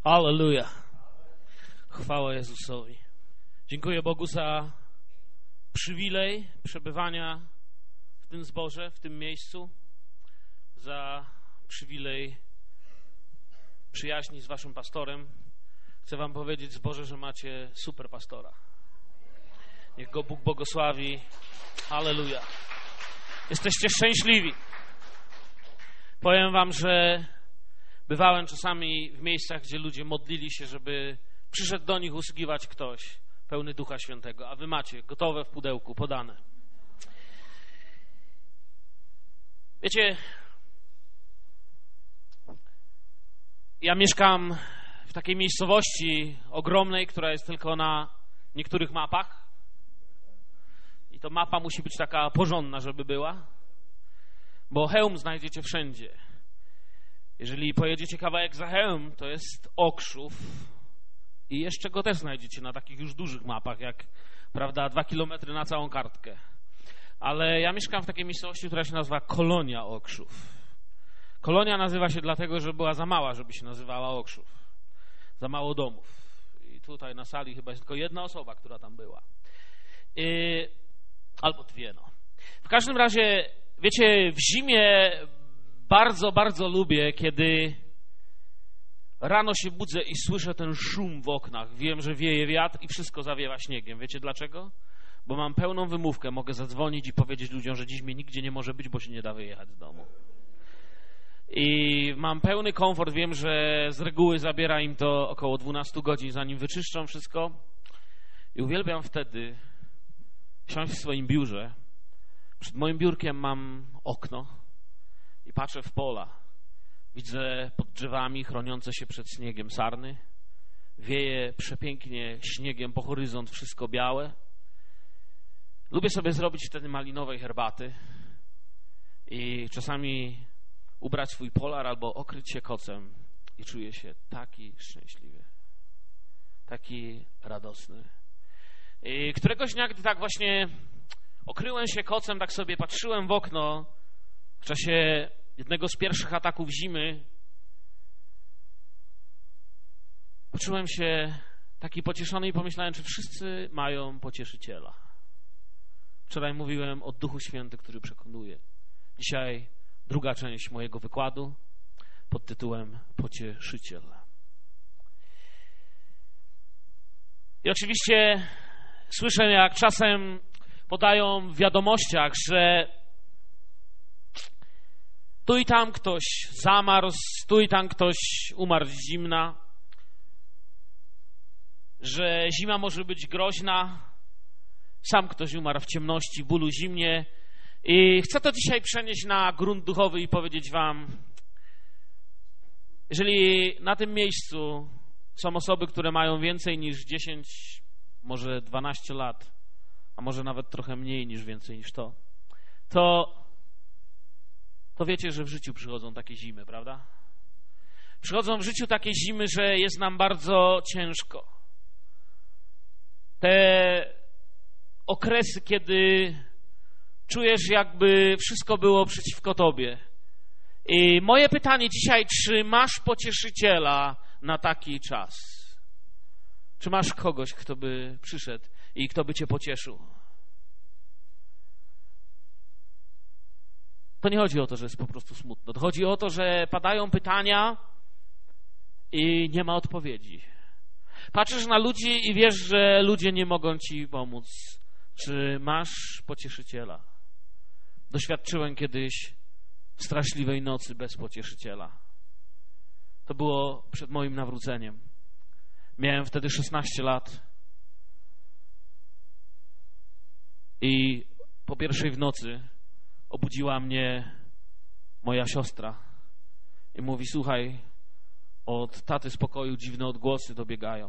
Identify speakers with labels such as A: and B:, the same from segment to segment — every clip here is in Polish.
A: Alleluja. Chwała Jezusowi. Dziękuję Bogu za przywilej przebywania w tym zborze, w tym miejscu, za przywilej przyjaźni z waszym pastorem. Chcę wam powiedzieć, zborze, że macie super pastora. Niech go Bóg błogosławi. Alleluja. Jesteście szczęśliwi. Powiem wam, że bywałem czasami w miejscach, gdzie ludzie modlili się, żeby przyszedł do nich usługiwać ktoś pełny Ducha Świętego, a wy macie gotowe w pudełku, podane. Wiecie, ja mieszkam w takiej miejscowości ogromnej, która jest tylko na niektórych mapach. I to mapa musi być taka porządna, żeby była, bo hełm znajdziecie wszędzie. Jeżeli pojedziecie kawałek za hełm, to jest Okrzów i jeszcze go też znajdziecie na takich już dużych mapach, jak, prawda, 2 kilometry na całą kartkę. Ale ja mieszkam w takiej miejscowości, która się nazywa Kolonia Okrzów. Kolonia nazywa się dlatego, że była za mała, żeby się nazywała Okrzów. Za mało domów. I tutaj na sali chyba jest tylko jedna osoba, która tam była. Albo dwie, no. W każdym razie, wiecie, w zimie bardzo, bardzo lubię, kiedy rano się budzę i słyszę ten szum w oknach. Wiem, że wieje wiatr i wszystko zawiewa śniegiem. Wiecie dlaczego? Bo mam pełną wymówkę. Mogę zadzwonić i powiedzieć ludziom, że dziś mnie nigdzie nie może być, bo się nie da wyjechać z domu. I mam pełny komfort. Wiem, że z reguły zabiera im to około 12 godzin, zanim wyczyszczą wszystko. I uwielbiam wtedy siąść w swoim biurze. Przed moim biurkiem mam okno i patrzę w pola. Widzę pod drzewami chroniące się przed śniegiem sarny. Wieje przepięknie śniegiem po horyzont, wszystko białe. Lubię sobie zrobić wtedy malinowej herbaty i czasami ubrać swój polar albo okryć się kocem i czuję się taki szczęśliwy, taki radosny. I któregoś dnia, gdy tak właśnie okryłem się kocem, tak sobie patrzyłem w okno w czasie jednego z pierwszych ataków zimy, poczułem się taki pocieszony i pomyślałem, czy wszyscy mają pocieszyciela. Wczoraj mówiłem o Duchu Świętym, który przekonuje. Dzisiaj druga część mojego wykładu pod tytułem Pocieszyciel. I oczywiście słyszę, jak czasem podają w wiadomościach, że tu i tam ktoś zamarzł, tu i tam ktoś umarł z zimna, że zima może być groźna, sam ktoś umarł w ciemności, w bólu, zimnie. I chcę to dzisiaj przenieść na grunt duchowy i powiedzieć wam, jeżeli na tym miejscu są osoby, które mają więcej niż 10, może 12 lat, a może nawet trochę mniej niż więcej niż to wiecie, że w życiu przychodzą takie zimy, prawda? Przychodzą w życiu takie zimy, że jest nam bardzo ciężko. Te okresy, kiedy czujesz, jakby wszystko było przeciwko tobie. I moje pytanie dzisiaj, czy masz pocieszyciela na taki czas? Czy masz kogoś, kto by przyszedł i kto by cię pocieszył? To nie chodzi o to, że jest po prostu smutno. To chodzi o to, że padają pytania i nie ma odpowiedzi. Patrzysz na ludzi i wiesz, że ludzie nie mogą ci pomóc. Czy masz pocieszyciela? Doświadczyłem kiedyś straszliwej nocy bez pocieszyciela. To było przed moim nawróceniem. Miałem wtedy 16 lat i po pierwszej w nocy obudziła mnie moja siostra i mówi: słuchaj, od taty z pokoju dziwne odgłosy dobiegają.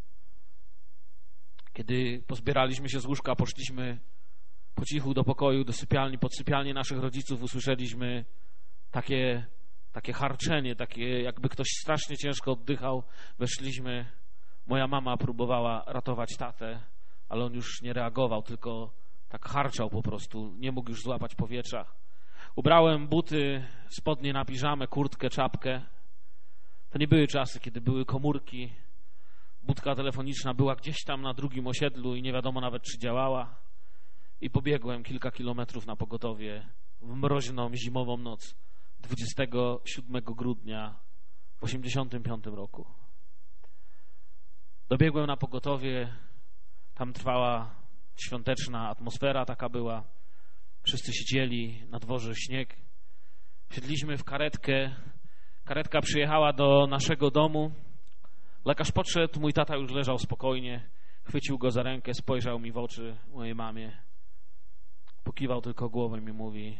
A: Kiedy pozbieraliśmy się z łóżka, poszliśmy po cichu do pokoju, do sypialni, pod sypialnię naszych rodziców, usłyszeliśmy takie harczenie, takie jakby ktoś strasznie ciężko oddychał. Weszliśmy, moja mama próbowała ratować tatę, ale on już nie reagował, tylko tak harczał po prostu, nie mógł już złapać powietrza. Ubrałem buty, spodnie na piżamę, kurtkę, czapkę To nie były czasy, kiedy były komórki, budka telefoniczna była gdzieś tam na drugim osiedlu i nie wiadomo nawet, czy działała. I pobiegłem kilka kilometrów na pogotowie w mroźną, zimową noc 27 grudnia w 1985 roku. Dobiegłem na pogotowie, tam trwała świąteczna atmosfera, taka była. Wszyscy siedzieli, na dworze śnieg. Wsiedliśmy w karetkę. Karetka przyjechała do naszego domu. Lekarz podszedł, mój tata już leżał spokojnie. Chwycił go za rękę, spojrzał mi w oczy, mojej mamie. Pokiwał tylko głową i mówi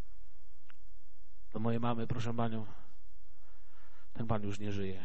A: do mojej mamy: proszę panią, ten pan już nie żyje.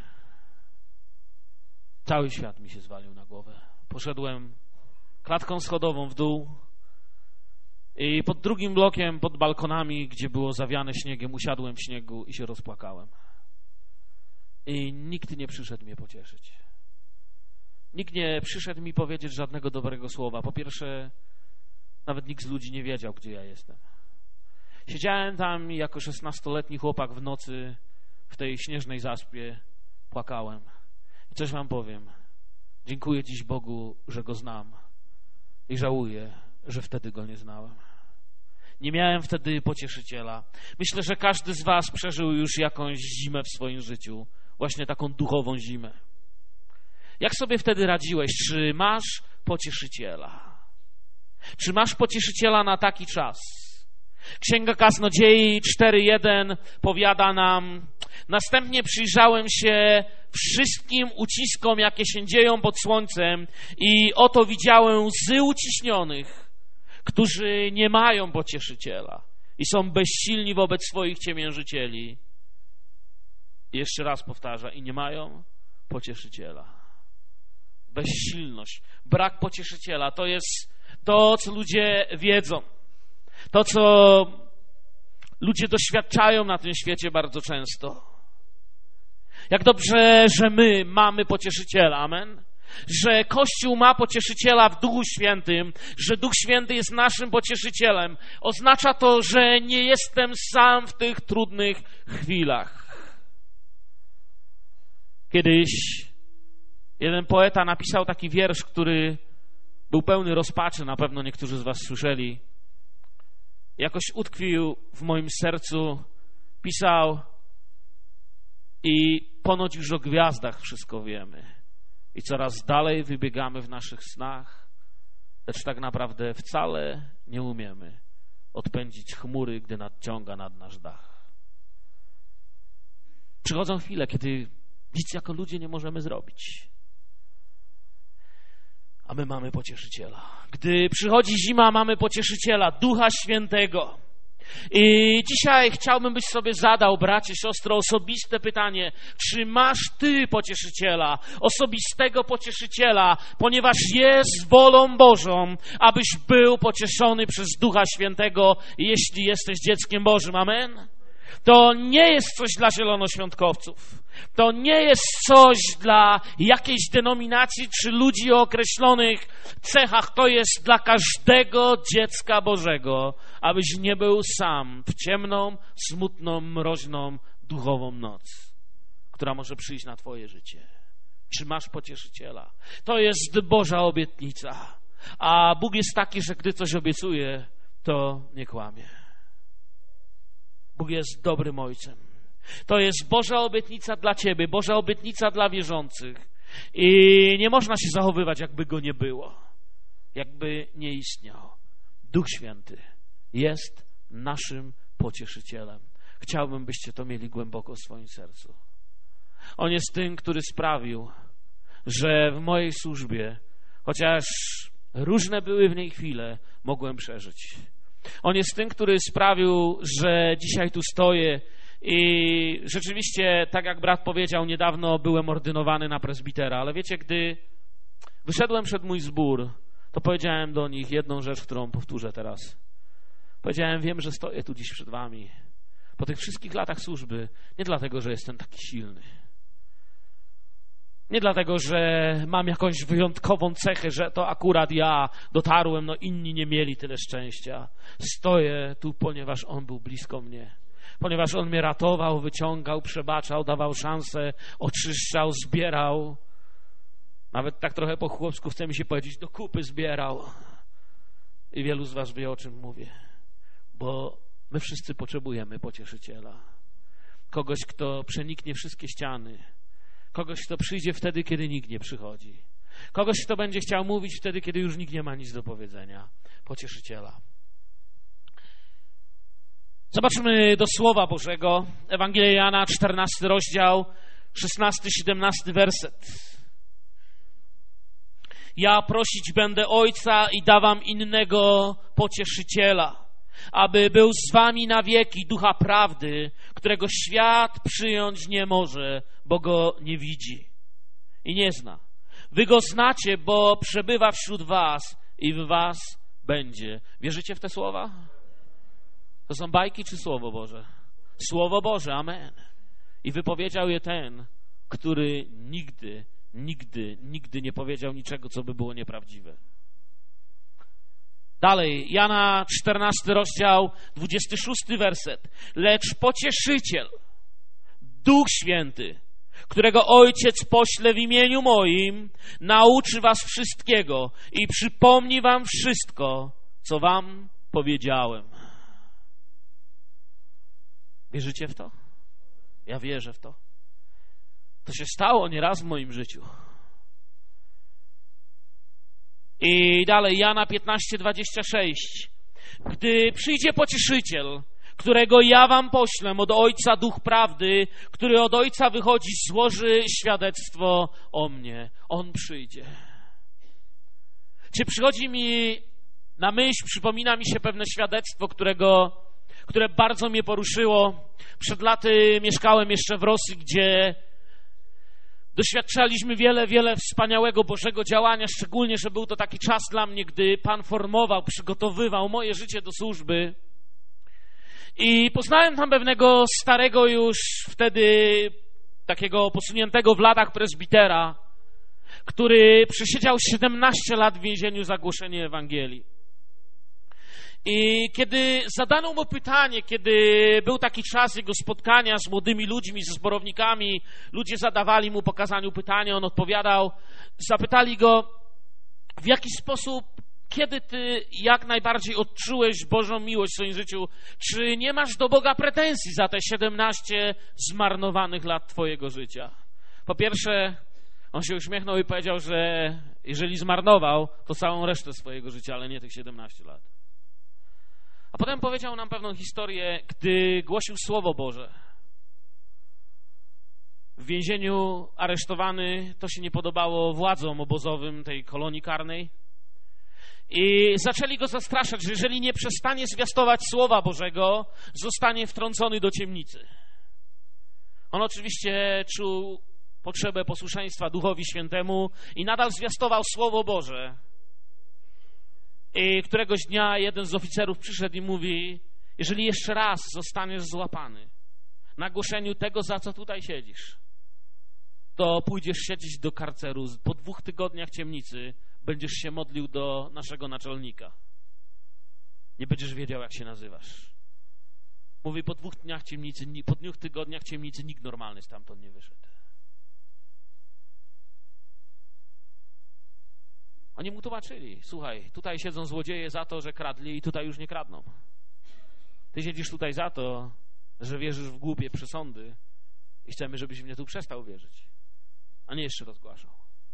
A: Cały świat mi się zwalił na głowę. Poszedłem klatką schodową w dół i pod drugim blokiem, pod balkonami, gdzie było zawiane śniegiem, usiadłem w śniegu i się rozpłakałem. I nikt nie przyszedł mnie pocieszyć. Nikt nie przyszedł mi powiedzieć żadnego dobrego słowa. Po pierwsze, nawet nikt z ludzi nie wiedział, gdzie ja jestem. Siedziałem tam jako 16-letni chłopak w nocy w tej śnieżnej zaspie, płakałem. I coś wam powiem. Dziękuję dziś Bogu, że Go znam. I żałuję, że wtedy Go nie znałem. Nie miałem wtedy pocieszyciela. Myślę, że każdy z was przeżył już jakąś zimę w swoim życiu. Właśnie taką duchową zimę. Jak sobie wtedy radziłeś? Czy masz pocieszyciela? Czy masz pocieszyciela na taki czas? Księga Kaznodziei 4:1 powiada nam: następnie przyjrzałem się wszystkim uciskom, jakie się dzieją pod słońcem, i oto widziałem łzy uciśnionych, którzy nie mają pocieszyciela i są bezsilni wobec swoich ciemiężycieli. I jeszcze raz powtarza: i nie mają pocieszyciela. Bezsilność, brak pocieszyciela to jest to, co ludzie wiedzą. To, co ludzie doświadczają na tym świecie bardzo często. Jak dobrze, że my mamy pocieszyciela, amen? Że Kościół ma pocieszyciela w Duchu Świętym, że Duch Święty jest naszym pocieszycielem. Oznacza to, że nie jestem sam w tych trudnych chwilach. Kiedyś jeden poeta napisał taki wiersz, który był pełny rozpaczy, na pewno niektórzy z was słyszeli. Jakoś utkwił w moim sercu, pisał: i ponoć już o gwiazdach wszystko wiemy i coraz dalej wybiegamy w naszych snach, lecz tak naprawdę wcale nie umiemy odpędzić chmury, gdy nadciąga nad nasz dach. Przychodzą chwile, kiedy nic jako ludzie nie możemy zrobić, a my mamy pocieszyciela. Gdy przychodzi zima, mamy pocieszyciela, Ducha Świętego. I dzisiaj chciałbym, byś sobie zadał, bracie, siostro, osobiste pytanie: czy masz ty pocieszyciela, osobistego pocieszyciela, ponieważ jest wolą Bożą, abyś był pocieszony przez Ducha Świętego, jeśli jesteś dzieckiem Bożym. Amen? To nie jest coś dla zielonoświątkowców. To nie jest coś dla jakiejś denominacji czy ludzi o określonych cechach. To jest dla każdego dziecka Bożego, abyś nie był sam w ciemną, smutną, mroźną, duchową noc, która może przyjść na twoje życie. Czy masz pocieszyciela? To jest Boża obietnica. A Bóg jest taki, że gdy coś obiecuje, to nie kłamie. Bóg jest dobrym Ojcem. To jest Boża obietnica dla ciebie, Boża obietnica dla wierzących. I nie można się zachowywać, jakby Go nie było. Jakby nie istniał. Duch Święty jest naszym pocieszycielem. Chciałbym, byście to mieli głęboko w swoim sercu. On jest tym, który sprawił, że w mojej służbie, chociaż różne były w niej chwile, mogłem przeżyć. On jest tym, który sprawił, że dzisiaj tu stoję i rzeczywiście, tak jak brat powiedział, niedawno byłem ordynowany na prezbitera, ale wiecie, gdy wyszedłem przed mój zbór, to powiedziałem do nich jedną rzecz, którą powtórzę teraz. Powiedziałem: wiem, że stoję tu dziś przed wami po tych wszystkich latach służby, nie dlatego, że jestem taki silny. Nie dlatego, że mam jakąś wyjątkową cechę, że to akurat ja dotarłem, no inni nie mieli tyle szczęścia. Stoję tu, ponieważ On był blisko mnie. ponieważ On mnie ratował, wyciągał, przebaczał, dawał szansę, oczyszczał, zbierał. Nawet tak trochę po chłopsku chce mi się powiedzieć, do kupy zbierał. I wielu z was wie, o czym mówię. Bo my wszyscy potrzebujemy pocieszyciela. Kogoś, kto przeniknie wszystkie ściany. Kogoś, kto przyjdzie wtedy, kiedy nikt nie przychodzi. Kogoś, kto będzie chciał mówić wtedy, kiedy już nikt nie ma nic do powiedzenia. Pocieszyciela. Zobaczmy do Słowa Bożego. Ewangelia Jana, 14 rozdział, 16-17 werset. Ja prosić będę Ojca i dawam innego pocieszyciela, aby był z wami na wieki, Ducha Prawdy, którego świat przyjąć nie może, bo go nie widzi i nie zna. Wy go znacie, bo przebywa wśród was i w was będzie. Wierzycie w te słowa? To są bajki czy Słowo Boże? Słowo Boże, amen. I wypowiedział je ten, który nigdy nie powiedział niczego, co by było nieprawdziwe. Dalej, Jana 14 rozdział, 26 werset. Lecz Pocieszyciel, Duch Święty, którego Ojciec pośle w imieniu moim, nauczy was wszystkiego i przypomni wam wszystko, co wam powiedziałem. Wierzycie w to? Ja wierzę w to. To się stało nieraz w moim życiu. I dalej, Jana 15:26. Gdy przyjdzie Pocieszyciel, którego ja wam poślę od Ojca, Duch Prawdy, który od Ojca wychodzi, złoży świadectwo o mnie. On przyjdzie. Czy przychodzi mi na myśl, przypomina mi się pewne świadectwo, które bardzo mnie poruszyło. Przed laty mieszkałem jeszcze w Rosji, gdzie doświadczaliśmy wiele wspaniałego Bożego działania, szczególnie, że był to taki czas dla mnie, gdy Pan formował, przygotowywał moje życie do służby. I poznałem tam pewnego starego już wtedy, takiego posuniętego w latach prezbitera, który przesiedział 17 lat w więzieniu za głoszenie Ewangelii. I kiedy zadano mu pytanie, kiedy był taki czas jego spotkania z młodymi ludźmi, ze zborownikami, ludzie zadawali mu po kazaniu pytania, on odpowiadał, zapytali go, w jaki sposób, kiedy ty jak najbardziej odczułeś Bożą miłość w swoim życiu, czy nie masz do Boga pretensji za te 17 zmarnowanych lat twojego życia? Po pierwsze, on się uśmiechnął i powiedział, że jeżeli zmarnował, to całą resztę swojego życia, ale nie tych 17 lat. A potem powiedział nam pewną historię, gdy głosił Słowo Boże. W więzieniu aresztowany, to się nie podobało władzom obozowym tej kolonii karnej. I zaczęli go zastraszać, że jeżeli nie przestanie zwiastować Słowa Bożego, zostanie wtrącony do ciemnicy. On oczywiście czuł potrzebę posłuszeństwa Duchowi Świętemu i nadal zwiastował Słowo Boże. I któregoś dnia jeden z oficerów przyszedł i mówi, jeżeli jeszcze raz zostaniesz złapany na głoszeniu tego, za co tutaj siedzisz, to pójdziesz siedzieć do karceru. Po 2 tygodniach ciemnicy będziesz się modlił do naszego naczelnika. Nie będziesz wiedział, jak się nazywasz. Mówi, po 2 tygodniach ciemnicy nikt normalny stamtąd nie wyszedł. Oni mu tłumaczyli, słuchaj, tutaj siedzą złodzieje za to, że kradli i tutaj już nie kradną. Ty siedzisz tutaj za to, że wierzysz w głupie przesądy i chcemy, żebyś mnie tu przestał wierzyć, a nie jeszcze rozgłaszał.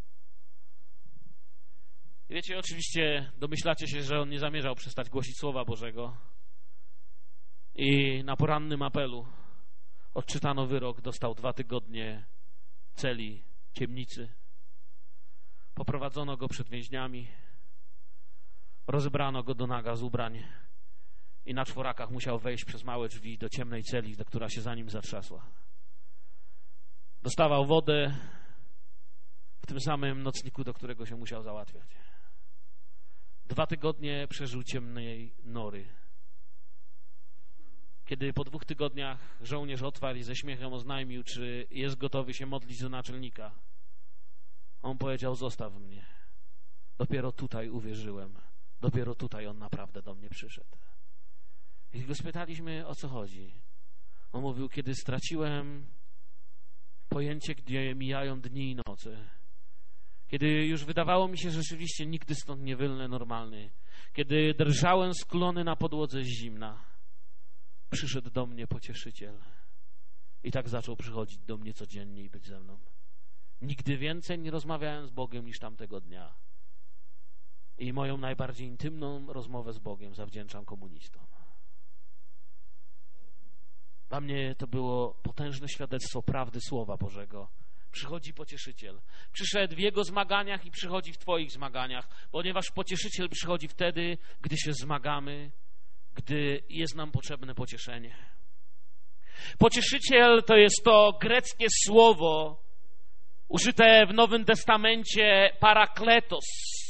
A: I wiecie, oczywiście domyślacie się, że on nie zamierzał przestać głosić Słowa Bożego i na porannym apelu odczytano wyrok, dostał 2 tygodnie celi, ciemnicy. Poprowadzono go przed więźniami, rozebrano go do naga z ubrań i na 4 musiał wejść przez małe drzwi do ciemnej celi, która się za nim zatrzasła. Dostawał wodę w tym samym nocniku, do którego się musiał załatwiać. 2 tygodnie przeżył ciemnej nory. Kiedy po 2 tygodniach żołnierz otwarł i ze śmiechem oznajmił, czy jest gotowy się modlić do naczelnika, on powiedział, zostaw mnie. Dopiero tutaj uwierzyłem. Dopiero tutaj on naprawdę do mnie przyszedł. I go spytaliśmy, o co chodzi. On mówił, kiedy straciłem pojęcie, gdzie mijają dni i noce, kiedy już wydawało mi się, że rzeczywiście nigdy stąd nie wylnę normalny, kiedy drżałem skulony na podłodze z zimna, przyszedł do mnie Pocieszyciel i tak zaczął przychodzić do mnie codziennie i być ze mną. Nigdy więcej nie rozmawiałem z Bogiem niż tamtego dnia. I moją najbardziej intymną rozmowę z Bogiem zawdzięczam komunistom. Dla mnie to było potężne świadectwo prawdy Słowa Bożego. Przychodzi Pocieszyciel. Przyszedł w Jego zmaganiach i przychodzi w Twoich zmaganiach, ponieważ Pocieszyciel przychodzi wtedy, gdy się zmagamy, gdy jest nam potrzebne pocieszenie. Pocieszyciel to jest to greckie słowo użyte w Nowym Testamencie parakletos.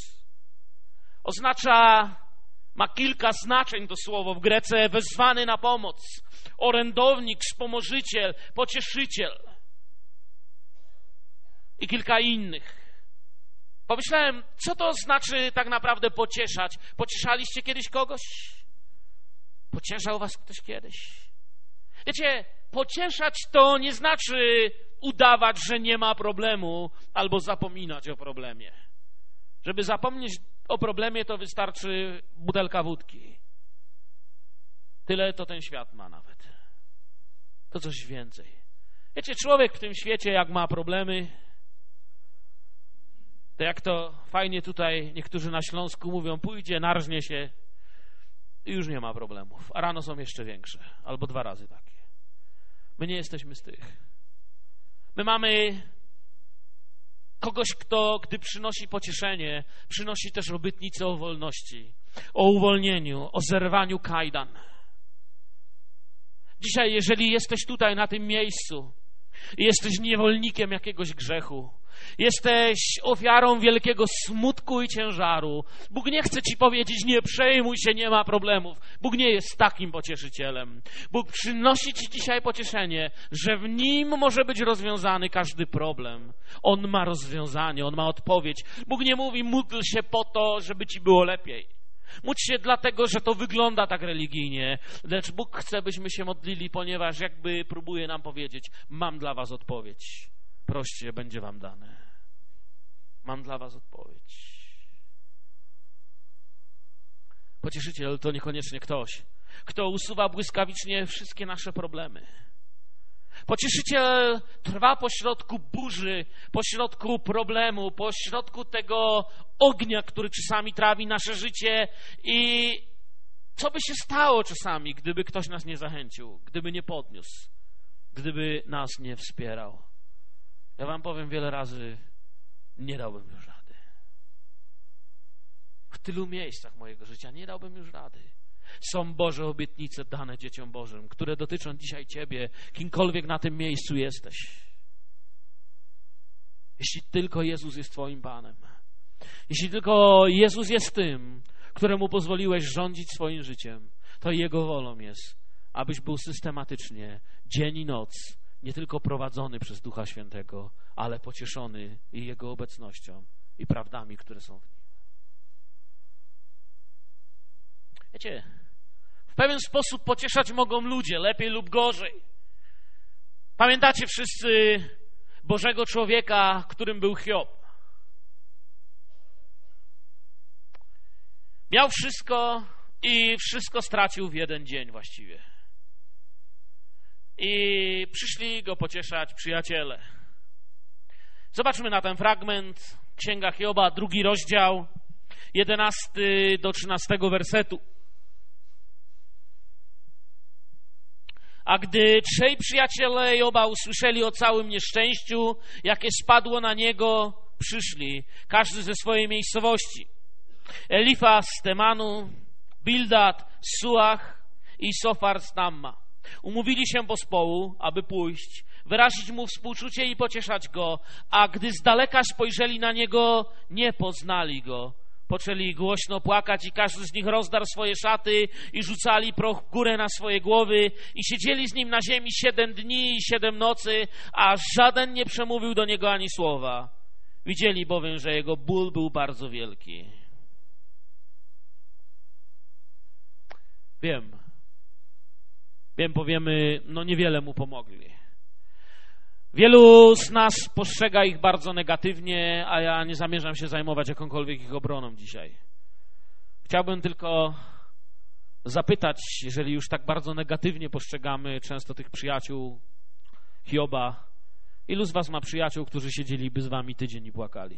A: Ma kilka znaczeń to słowo w Grece: wezwany na pomoc, orędownik, wspomożyciel, pocieszyciel i kilka innych. Pomyślałem, co to znaczy tak naprawdę pocieszać? Pocieszaliście kiedyś kogoś? Pocieszał was ktoś kiedyś? Wiecie, pocieszać to nie znaczy udawać, że nie ma problemu, albo zapominać o problemie. Żeby zapomnieć o problemie, to wystarczy butelka wódki. Tyle to ten świat ma nawet. To coś więcej. Wiecie, człowiek w tym świecie, jak ma problemy, to jak to fajnie tutaj niektórzy na Śląsku mówią, pójdzie, narżnie się i już nie ma problemów. A rano są jeszcze większe, albo 2 razy takie. My nie jesteśmy z tych. My mamy kogoś, kto, gdy przynosi pocieszenie, przynosi też obietnicę o wolności, o uwolnieniu, o zerwaniu kajdan. Dzisiaj, jeżeli jesteś tutaj na tym miejscu i jesteś niewolnikiem jakiegoś grzechu, jesteś ofiarą wielkiego smutku i ciężaru, Bóg nie chce ci powiedzieć: nie przejmuj się, nie ma problemów. Bóg nie jest takim pocieszycielem. Bóg przynosi ci dzisiaj pocieszenie, że w Nim może być rozwiązany każdy problem. On ma rozwiązanie, On ma odpowiedź. Bóg nie mówi: módl się po to, żeby ci było lepiej. Módl się dlatego, że to wygląda tak religijnie, lecz Bóg chce, byśmy się modlili, ponieważ jakby próbuje nam powiedzieć: mam dla was odpowiedź. Proście, będzie wam dane. Mam dla was odpowiedź. Pocieszyciel to niekoniecznie ktoś, kto usuwa błyskawicznie wszystkie nasze problemy. Pocieszyciel trwa pośrodku burzy, pośrodku problemu, pośrodku tego ognia, który czasami trawi nasze życie. I co by się stało czasami, gdyby ktoś nas nie zachęcił, gdyby nie podniósł, gdyby nas nie wspierał? Ja wam powiem, wiele razy nie dałbym już rady. W tylu miejscach mojego życia nie dałbym już rady. Są Boże obietnice dane dzieciom Bożym, które dotyczą dzisiaj ciebie, kimkolwiek na tym miejscu jesteś. Jeśli tylko Jezus jest twoim Panem, jeśli tylko Jezus jest tym, któremu pozwoliłeś rządzić swoim życiem, to Jego wolą jest, abyś był systematycznie, dzień i noc, nie tylko prowadzony przez Ducha Świętego, ale pocieszony i Jego obecnością i prawdami, które są w Nim. Wiecie, w pewien sposób pocieszać mogą ludzie, lepiej lub gorzej. Pamiętacie wszyscy Bożego człowieka, którym był Hiob? Miał wszystko i wszystko stracił w jeden dzień właściwie. I przyszli go pocieszać przyjaciele. Zobaczmy na ten fragment. Księga Hioba, 2 rozdział, 11 do 13 wersetu. A gdy 3 przyjaciele Joba usłyszeli o całym nieszczęściu, jakie spadło na niego, przyszli, każdy ze swojej miejscowości. Elifaz z Temanu, Bildad z Suach i Sofar z Tamma. Umówili się pospołu, aby pójść, wyrazić mu współczucie i pocieszać go, a gdy z daleka spojrzeli na niego, nie poznali go. Poczęli głośno płakać i każdy z nich rozdarł swoje szaty i rzucali proch w górę na swoje głowy i siedzieli z nim na ziemi 7 dni i 7 nocy, a żaden nie przemówił do niego ani słowa. Widzieli bowiem, że jego ból był bardzo wielki. Wiem, powiemy, no niewiele mu pomogli. Wielu z nas postrzega ich bardzo negatywnie, a ja nie zamierzam się zajmować jakąkolwiek ich obroną dzisiaj. Chciałbym tylko zapytać, jeżeli już tak bardzo negatywnie postrzegamy często tych przyjaciół Hioba, ilu z was ma przyjaciół, którzy siedzieliby z wami tydzień i płakali?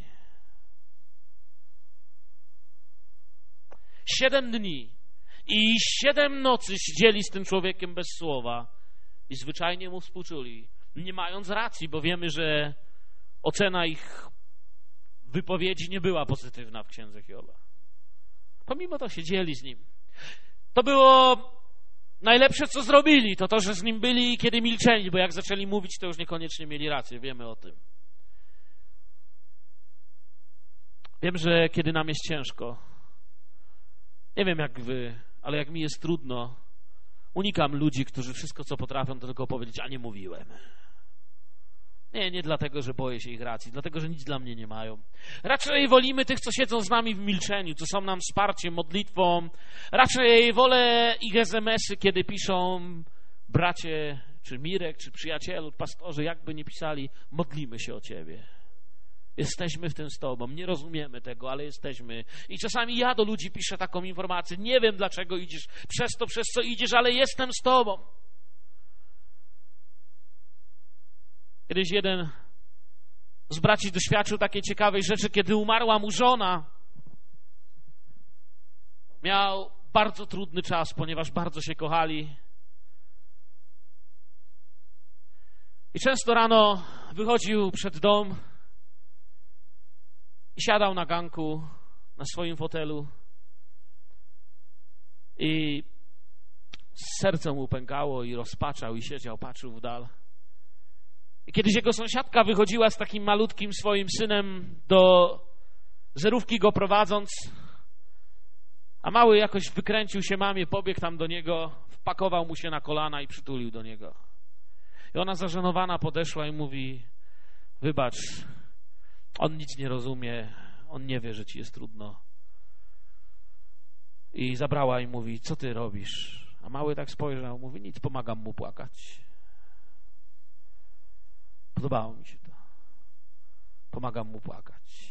A: 7 dni i 7 nocy siedzieli z tym człowiekiem bez słowa i zwyczajnie mu współczuli, nie mając racji, bo wiemy, że ocena ich wypowiedzi nie była pozytywna w księdze Hioba. Pomimo to siedzieli z nim. To było najlepsze, co zrobili, to, że z nim byli, kiedy milczeli, bo jak zaczęli mówić, to już niekoniecznie mieli rację, wiemy o tym. Wiem, że kiedy nam jest ciężko, nie wiem jak wy, ale jak mi jest trudno, unikam ludzi, którzy wszystko, co potrafią, to tylko powiedzieć, a nie mówiłem. Nie dlatego, że boję się ich racji, dlatego, że nic dla mnie nie mają. Raczej wolimy tych, co siedzą z nami w milczeniu, co są nam wsparciem, modlitwą. Raczej wolę ich SMS-y, kiedy piszą bracie, czy Mirek, czy przyjacielu, pastorzy, jakby nie pisali, modlimy się o ciebie. Jesteśmy w tym z tobą, nie rozumiemy tego, ale jesteśmy. I czasami ja do ludzi piszę taką informację, nie wiem dlaczego idziesz, przez co idziesz, ale jestem z tobą. Kiedyś jeden z braci doświadczył takiej ciekawej rzeczy, kiedy umarła mu żona. Miał bardzo trudny czas, ponieważ bardzo się kochali. I często rano wychodził przed dom i siadał na ganku, na swoim fotelu i serce mu pękało i rozpaczał i siedział, patrzył w dal. I kiedyś jego sąsiadka wychodziła z takim malutkim swoim synem do zerówki go prowadząc, a mały jakoś wykręcił się mamie, pobiegł tam do niego, wpakował mu się na kolana i przytulił do niego. I ona zażenowana podeszła i mówi, wybacz, on nic nie rozumie, on nie wie, że ci jest trudno. I zabrała i mówi, co ty robisz? A mały tak spojrzał, mówi, nic, pomagam mu płakać. Podobało mi się to. Pomagam mu płakać.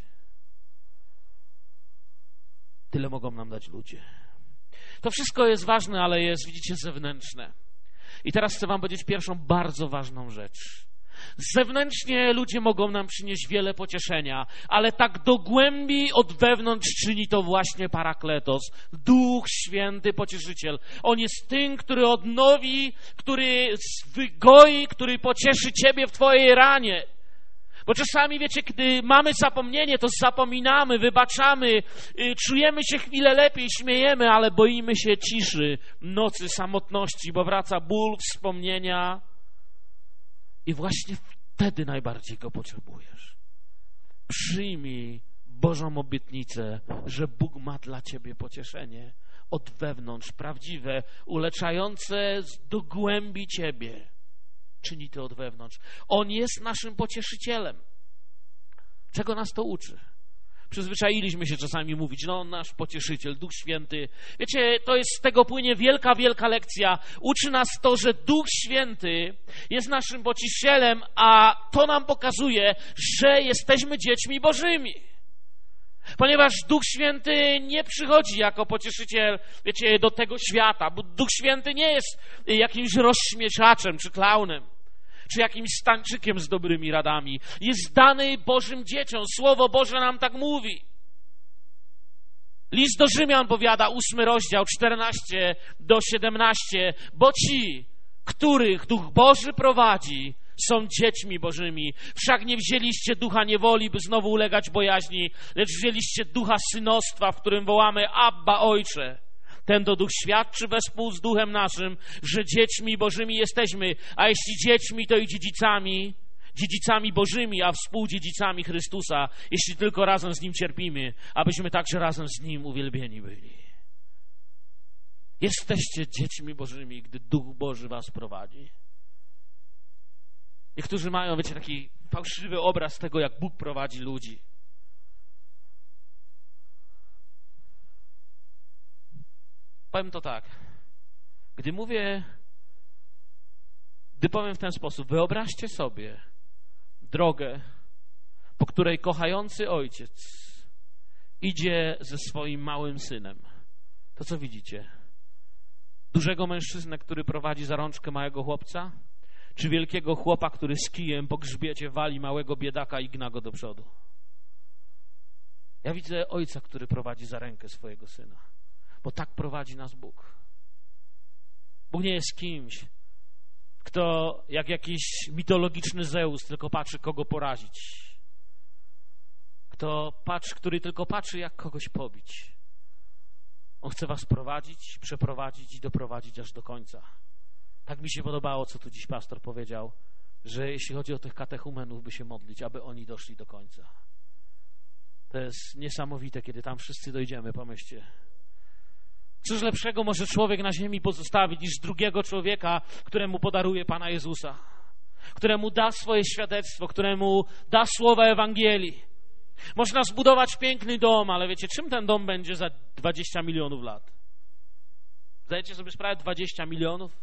A: Tyle mogą nam dać ludzie. To wszystko jest ważne, ale jest, widzicie, zewnętrzne. I teraz chcę wam powiedzieć pierwszą bardzo ważną rzecz. Zewnętrznie ludzie mogą nam przynieść wiele pocieszenia, ale tak do głębi od wewnątrz czyni to właśnie Parakletos, Duch Święty Pocieszyciel. On jest tym, który odnowi, który wygoi, który pocieszy ciebie w twojej ranie. Bo czasami, wiecie, gdy mamy zapomnienie, to zapominamy, wybaczamy, czujemy się chwilę lepiej, śmiejemy, ale boimy się ciszy, nocy, samotności, bo wraca ból, wspomnienia. I właśnie wtedy najbardziej go potrzebujesz. Przyjmij Bożą obietnicę, że Bóg ma dla ciebie pocieszenie od wewnątrz, prawdziwe, uleczające do głębi ciebie. Czyni to od wewnątrz. On jest naszym pocieszycielem. Czego nas to uczy? Przyzwyczailiśmy się czasami mówić, no nasz pocieszyciel, Duch Święty. Wiecie, to jest z tego płynie wielka, wielka lekcja. Uczy nas to, że Duch Święty jest naszym pocieszycielem, a to nam pokazuje, że jesteśmy dziećmi Bożymi. Ponieważ Duch Święty nie przychodzi jako pocieszyciel, wiecie, do tego świata, bo Duch Święty nie jest jakimś rozśmieszaczem czy klaunem, czy jakimś stańczykiem z dobrymi radami. Jest dany Bożym dzieciom. Słowo Boże nam tak mówi. List do Rzymian powiada, 8 rozdział, 14 do 17. Bo ci, których Duch Boży prowadzi, są dziećmi Bożymi. Wszak nie wzięliście ducha niewoli, by znowu ulegać bojaźni, lecz wzięliście ducha synostwa, w którym wołamy Abba, Ojcze. Ten to Duch świadczy wespół z Duchem naszym, że dziećmi Bożymi jesteśmy, a jeśli dziećmi, to i dziedzicami Bożymi, a współdziedzicami Chrystusa, jeśli tylko razem z Nim cierpimy, abyśmy także razem z Nim uwielbieni byli. Jesteście dziećmi Bożymi, gdy Duch Boży was prowadzi. Niektórzy mają, wiecie, taki fałszywy obraz tego, jak Bóg prowadzi ludzi. Powiem to tak. Gdy mówię gdy powiem w ten sposób, wyobraźcie sobie drogę, po której kochający ojciec idzie ze swoim małym synem. To co widzicie? Dużego mężczyznę, który prowadzi za rączkę małego chłopca? Czy wielkiego chłopa, który z kijem po grzbiecie wali małego biedaka i gna go do przodu? Ja widzę ojca, który prowadzi za rękę swojego syna, bo tak prowadzi nas Bóg. Bóg nie jest kimś, kto jak jakiś mitologiczny Zeus tylko patrzy, kogo porazić. Który tylko patrzy, jak kogoś pobić. On chce was prowadzić, przeprowadzić i doprowadzić aż do końca. Tak mi się podobało, co tu dziś pastor powiedział, że jeśli chodzi o tych katechumenów, by się modlić, aby oni doszli do końca. To jest niesamowite, kiedy tam wszyscy dojdziemy, pomyślcie. Cóż lepszego może człowiek na ziemi pozostawić niż drugiego człowieka, któremu podaruje Pana Jezusa, któremu da swoje świadectwo, któremu da słowa Ewangelii. Można zbudować piękny dom, ale wiecie, czym ten dom będzie za 20 milionów lat? Zdajecie sobie sprawę? 20 milionów?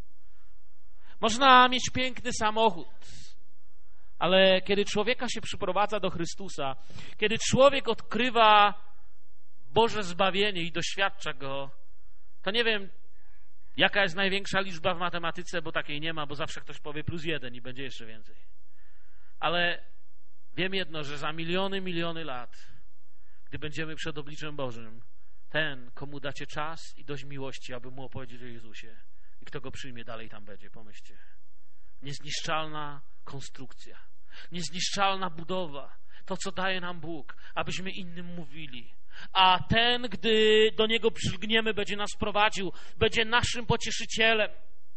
A: Można mieć piękny samochód, ale kiedy człowieka się przyprowadza do Chrystusa, kiedy człowiek odkrywa Boże zbawienie i doświadcza Go, to nie wiem, jaka jest największa liczba w matematyce, bo takiej nie ma, bo zawsze ktoś powie +1 i będzie jeszcze więcej. Ale wiem jedno, że za miliony lat, gdy będziemy przed obliczem Bożym, ten, komu dacie czas i dość miłości, aby mu opowiedzieć o Jezusie i kto Go przyjmie, dalej tam będzie, pomyślcie. Niezniszczalna konstrukcja, niezniszczalna budowa, to co daje nam Bóg, abyśmy innym mówili. A ten, gdy do Niego przylgniemy, będzie nas prowadził, będzie naszym pocieszycielem.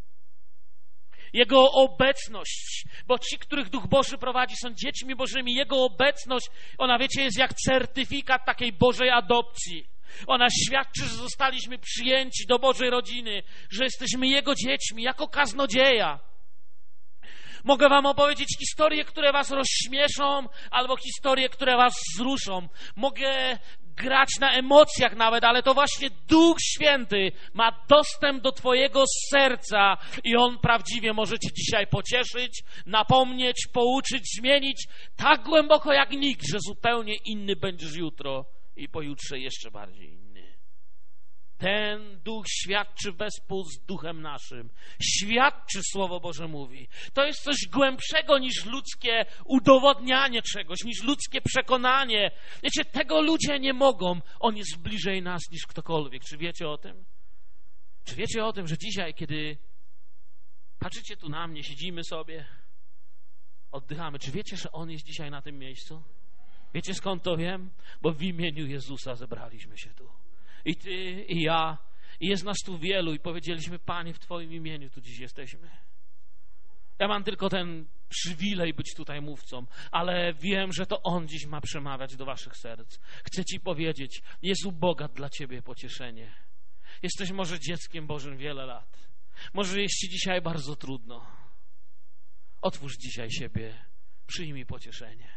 A: Jego obecność, bo ci, których Duch Boży prowadzi, są dziećmi Bożymi. Jego obecność, ona wiecie, jest jak certyfikat takiej Bożej adopcji. Ona świadczy, że zostaliśmy przyjęci do Bożej rodziny, że jesteśmy Jego dziećmi, jako kaznodzieja. Mogę wam opowiedzieć historie, które was rozśmieszą, albo historie, które was wzruszą. Mogę grać na emocjach nawet, ale to właśnie Duch Święty ma dostęp do twojego serca i On prawdziwie może cię dzisiaj pocieszyć, napomnieć, pouczyć, zmienić tak głęboko jak nikt, że zupełnie inny będziesz jutro i pojutrze jeszcze bardziej inny. Ten Duch świadczy wespół z Duchem naszym. Świadczy, Słowo Boże mówi. To jest coś głębszego niż ludzkie udowodnianie czegoś, niż ludzkie przekonanie. Wiecie, tego ludzie nie mogą. On jest bliżej nas niż ktokolwiek. Czy wiecie o tym? Czy wiecie o tym, że dzisiaj, kiedy patrzycie tu na mnie, siedzimy sobie, oddychamy, czy wiecie, że On jest dzisiaj na tym miejscu? Wiecie, skąd to wiem? Bo w imieniu Jezusa zebraliśmy się tu. I ty, i ja, i jest nas tu wielu i powiedzieliśmy: Panie, w Twoim imieniu tu dziś jesteśmy. Ja mam tylko ten przywilej być tutaj mówcą, ale wiem, że to On dziś ma przemawiać do waszych serc. Chcę Ci powiedzieć, jest u Boga dla Ciebie pocieszenie. Jesteś może dzieckiem Bożym wiele lat. Może jest Ci dzisiaj bardzo trudno. Otwórz dzisiaj siebie, przyjmij pocieszenie.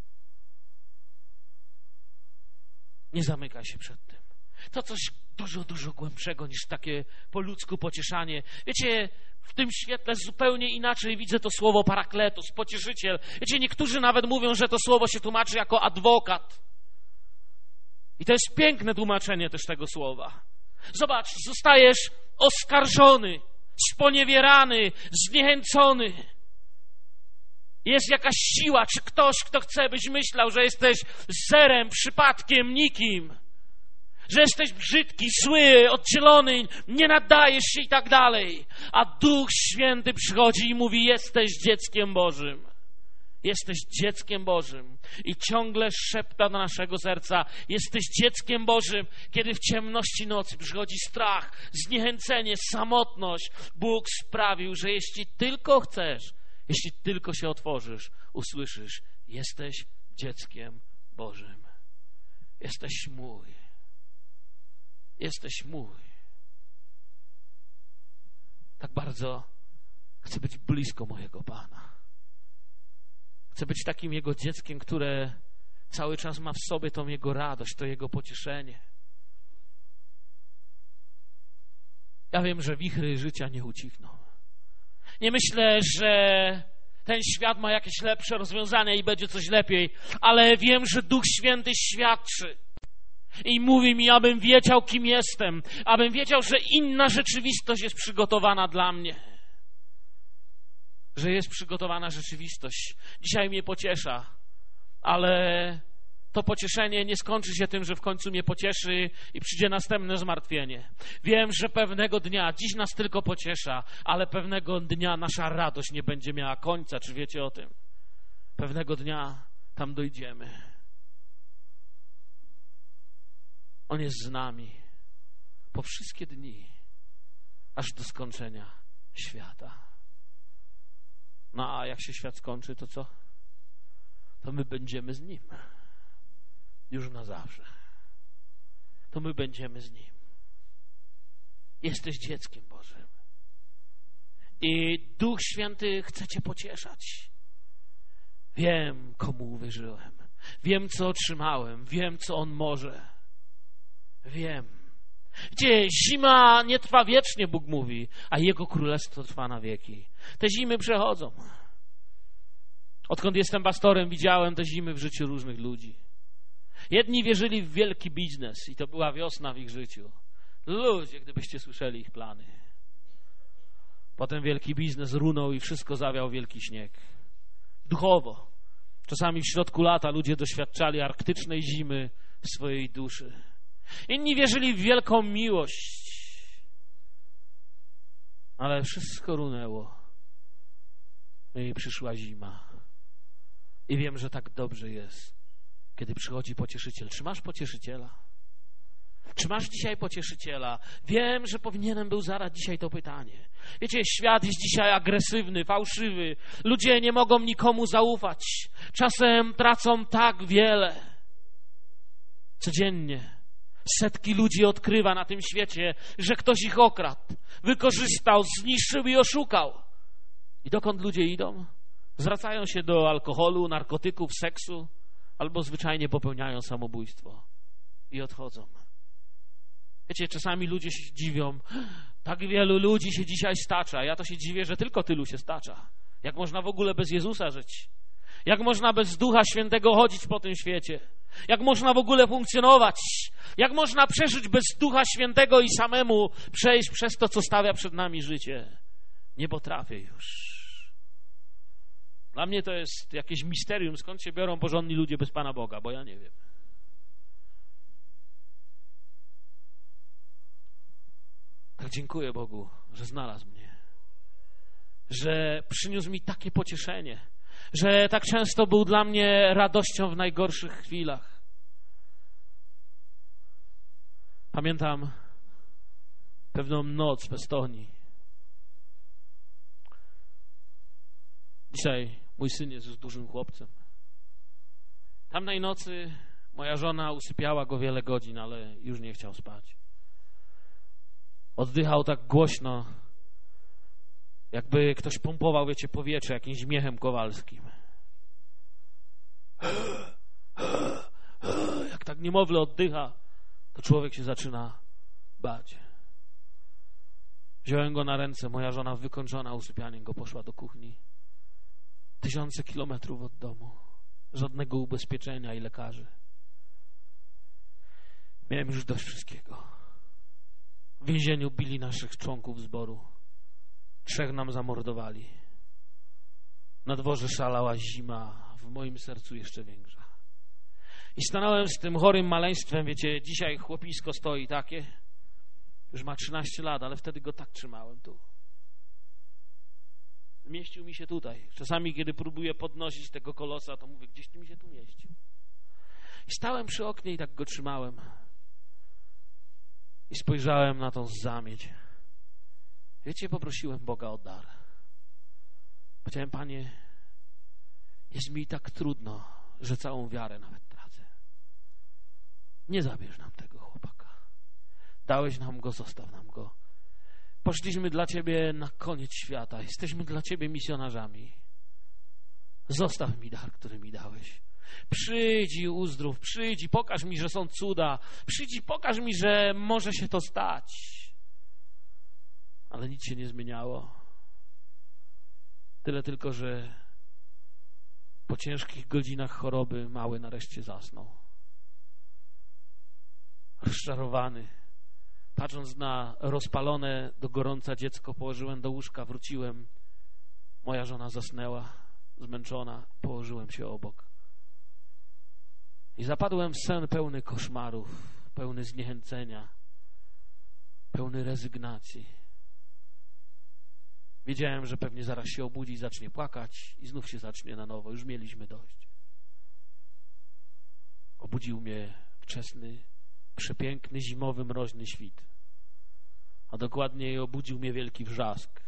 A: Nie zamykaj się przed tym. To coś dużo głębszego niż takie po ludzku pocieszanie. Wiecie, w tym świetle zupełnie inaczej widzę to słowo parakletos, pocieszyciel. Wiecie, niektórzy nawet mówią, że to słowo się tłumaczy jako adwokat. I to jest piękne tłumaczenie też tego słowa. Zobacz, zostajesz oskarżony, sponiewierany, zniechęcony. Jest jakaś siła, czy ktoś, kto chce, byś myślał, że jesteś zerem, przypadkiem, nikim. Że jesteś brzydki, zły, oddzielony, nie nadajesz się i tak dalej. A Duch Święty przychodzi i mówi: jesteś dzieckiem Bożym. Jesteś dzieckiem Bożym. I ciągle szepta do naszego serca: jesteś dzieckiem Bożym. Kiedy w ciemności nocy przychodzi strach, zniechęcenie, samotność, Bóg sprawił, że jeśli tylko chcesz, jeśli tylko się otworzysz, usłyszysz: jesteś dzieckiem Bożym. Jesteś mój. Jesteś mój. Tak bardzo chcę być blisko mojego Pana. Chcę być takim Jego dzieckiem, które cały czas ma w sobie tą Jego radość, to Jego pocieszenie. Ja wiem, że wichry życia nie ucichną. Nie myślę, że ten świat ma jakieś lepsze rozwiązania i będzie coś lepiej, ale wiem, że Duch Święty świadczy i mówi mi, abym wiedział, kim jestem, abym wiedział, że inna rzeczywistość jest przygotowana dla mnie. Że jest przygotowana rzeczywistość. Dzisiaj mnie pociesza, ale to pocieszenie nie skończy się tym, że w końcu mnie pocieszy i przyjdzie następne zmartwienie. Wiem, że pewnego dnia, dziś nas tylko pociesza, ale pewnego dnia nasza radość nie będzie miała końca. Czy wiecie o tym? Pewnego dnia tam dojdziemy. On jest z nami po wszystkie dni, aż do skończenia świata. No a jak się świat skończy, to co? To my będziemy z Nim. Już na zawsze. To my będziemy z Nim. Jesteś dzieckiem Bożym. I Duch Święty chce Cię pocieszać. Wiem, komu uwierzyłem. Wiem, co otrzymałem. Wiem, co On może. Wiem. Gdzie zima nie trwa wiecznie, Bóg mówi, a Jego Królestwo trwa na wieki. Te zimy przechodzą. Odkąd jestem pastorem, widziałem te zimy w życiu różnych ludzi. Jedni wierzyli w wielki biznes i to była wiosna w ich życiu. Ludzie, gdybyście słyszeli ich plany. Potem wielki biznes runął i wszystko zawiał wielki śnieg. Duchowo. Czasami w środku lata ludzie doświadczali arktycznej zimy w swojej duszy. Inni wierzyli w wielką miłość. Ale wszystko runęło. I przyszła zima. I wiem, że tak dobrze jest, kiedy przychodzi Pocieszyciel. Czy masz Pocieszyciela? Czy masz dzisiaj Pocieszyciela? Wiem, że powinienem był zadać dzisiaj to pytanie. Wiecie, świat jest dzisiaj agresywny, fałszywy. Ludzie nie mogą nikomu zaufać. Czasem tracą tak wiele. Codziennie setki ludzi odkrywa na tym świecie, że ktoś ich okradł, wykorzystał, zniszczył i oszukał. I dokąd ludzie idą? Zwracają się do alkoholu, narkotyków, seksu, albo zwyczajnie popełniają samobójstwo i odchodzą. Wiecie, czasami ludzie się dziwią, tak wielu ludzi się dzisiaj stacza. Ja to się dziwię, że tylko tylu się stacza. Jak można w ogóle bez Jezusa żyć? Jak można bez Ducha Świętego chodzić po tym świecie? Jak można w ogóle funkcjonować? Jak można przeżyć bez Ducha Świętego i samemu przejść przez to, co stawia przed nami życie? Nie potrafię już. Dla mnie to jest jakieś misterium, skąd się biorą porządni ludzie bez Pana Boga, bo ja nie wiem. Tak dziękuję Bogu, że znalazł mnie. Że przyniósł mi takie pocieszenie. Że tak często był dla mnie radością w najgorszych chwilach. Pamiętam pewną noc w Estonii. Dzisiaj mój syn jest już dużym chłopcem. Tamtej nocy moja żona usypiała go wiele godzin, ale już nie chciał spać. Oddychał tak głośno, jakby ktoś pompował, wiecie, powietrze jakimś miechem kowalskim. Jak tak niemowlę oddycha, to człowiek się zaczyna bać. Wziąłem go na ręce, moja żona wykończona usypianiem go poszła do kuchni. 1000 kilometrów od domu. Żadnego ubezpieczenia i lekarzy. Miałem już dość wszystkiego. W więzieniu bili naszych członków zboru. 3 nam zamordowali. Na dworze szalała zima, w moim sercu jeszcze większa. I stanąłem z tym chorym maleństwem, wiecie, dzisiaj chłopisko stoi takie. Już ma 13 lat, ale wtedy go tak trzymałem tu. Mieścił mi się tutaj. Czasami, kiedy próbuję podnosić tego kolosa, to mówię, gdzieś ty mi się tu mieścił. I stałem przy oknie i tak go trzymałem. I spojrzałem na tą zamieć. Wiecie, poprosiłem Boga o dar. Powiedziałem, Panie, jest mi tak trudno, że całą wiarę nawet tracę. Nie zabierz nam tego chłopaka. Dałeś nam go, zostaw nam go. Poszliśmy dla Ciebie na koniec świata. Jesteśmy dla Ciebie misjonarzami. Zostaw mi dar, który mi dałeś. Przyjdź i uzdrów, przyjdź i pokaż mi, że są cuda. Przyjdź i pokaż mi, że może się to stać. Ale nic się nie zmieniało. Tyle tylko, że po ciężkich godzinach choroby mały nareszcie zasnął. Rozczarowany, patrząc na rozpalone do gorąca dziecko, położyłem do łóżka, wróciłem. Moja żona zasnęła, zmęczona, położyłem się obok. I zapadłem w sen pełny koszmarów, pełny zniechęcenia, pełny rezygnacji. Wiedziałem, że pewnie zaraz się obudzi i zacznie płakać i znów się zacznie na nowo. Już mieliśmy dość. Obudził mnie wczesny, przepiękny, zimowy, mroźny świt. A dokładniej obudził mnie wielki wrzask.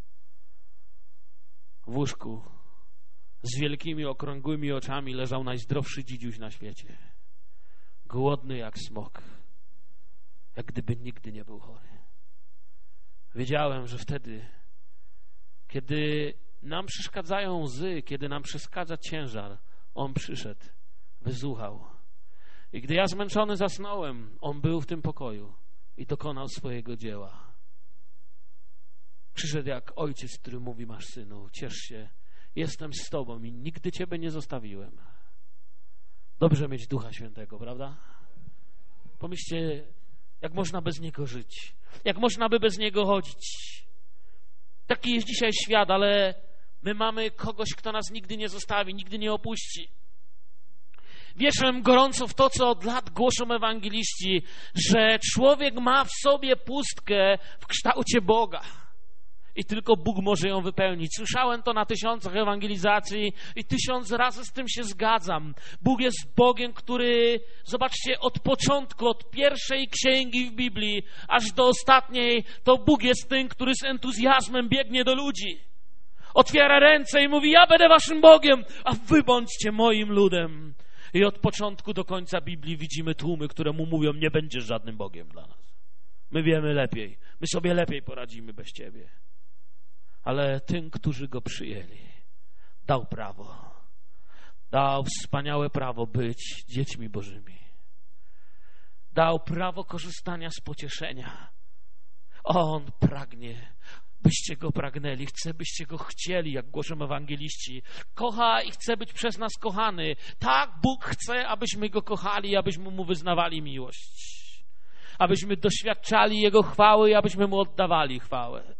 A: W łóżku z wielkimi, okrągłymi oczami leżał najzdrowszy dzidziuś na świecie. Głodny jak smok. Jak gdyby nigdy nie był chory. Wiedziałem, że wtedy, kiedy nam przeszkadzają łzy, kiedy nam przeszkadza ciężar, On przyszedł, wysłuchał. I gdy ja zmęczony zasnąłem, On był w tym pokoju i dokonał swojego dzieła. Przyszedł jak ojciec, który mówi: masz synu, ciesz się, jestem z tobą i nigdy ciebie nie zostawiłem. Dobrze mieć Ducha Świętego, prawda? Pomyślcie, jak można bez Niego żyć, jak można by bez Niego chodzić. Taki jest dzisiaj świat, ale my mamy kogoś, kto nas nigdy nie zostawi, nigdy nie opuści. Wierzę gorąco w to, co od lat głoszą ewangeliści, że człowiek ma w sobie pustkę w kształcie Boga i tylko Bóg może ją wypełnić. Słyszałem to na tysiącach ewangelizacji i 1000 razy z tym się zgadzam. Bóg jest Bogiem, który, zobaczcie, od początku, od pierwszej księgi w Biblii aż do ostatniej, to Bóg jest tym, który z entuzjazmem biegnie do ludzi. Otwiera ręce i mówi: ja będę waszym Bogiem, a wy bądźcie moim ludem. I od początku do końca Biblii widzimy tłumy, które mu mówią: nie będziesz żadnym Bogiem dla nas. My wiemy lepiej. My sobie lepiej poradzimy bez ciebie. Ale tym, którzy go przyjęli, dał prawo. Dał wspaniałe prawo być dziećmi Bożymi. Dał prawo korzystania z pocieszenia. On pragnie, byście go pragnęli, chce, byście go chcieli, jak głoszą ewangeliści. Kocha i chce być przez nas kochany. Tak, Bóg chce, abyśmy go kochali, abyśmy mu wyznawali miłość. Abyśmy doświadczali jego chwały i abyśmy mu oddawali chwałę.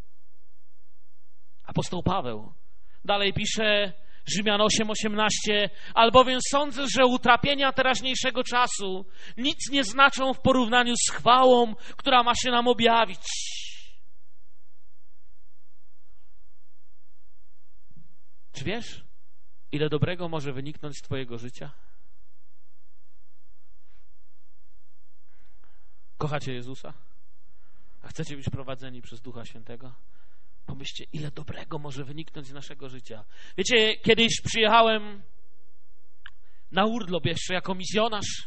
A: Apostoł Paweł dalej pisze, Rzymian 8:18, albowiem sądzę, że utrapienia teraźniejszego czasu nic nie znaczą w porównaniu z chwałą, która ma się nam objawić. Czy wiesz, ile dobrego może wyniknąć z twojego życia? Kochacie Jezusa? A chcecie być prowadzeni przez Ducha Świętego? Pomyślcie, ile dobrego może wyniknąć z naszego życia. Wiecie, kiedyś przyjechałem na urlop jeszcze jako misjonarz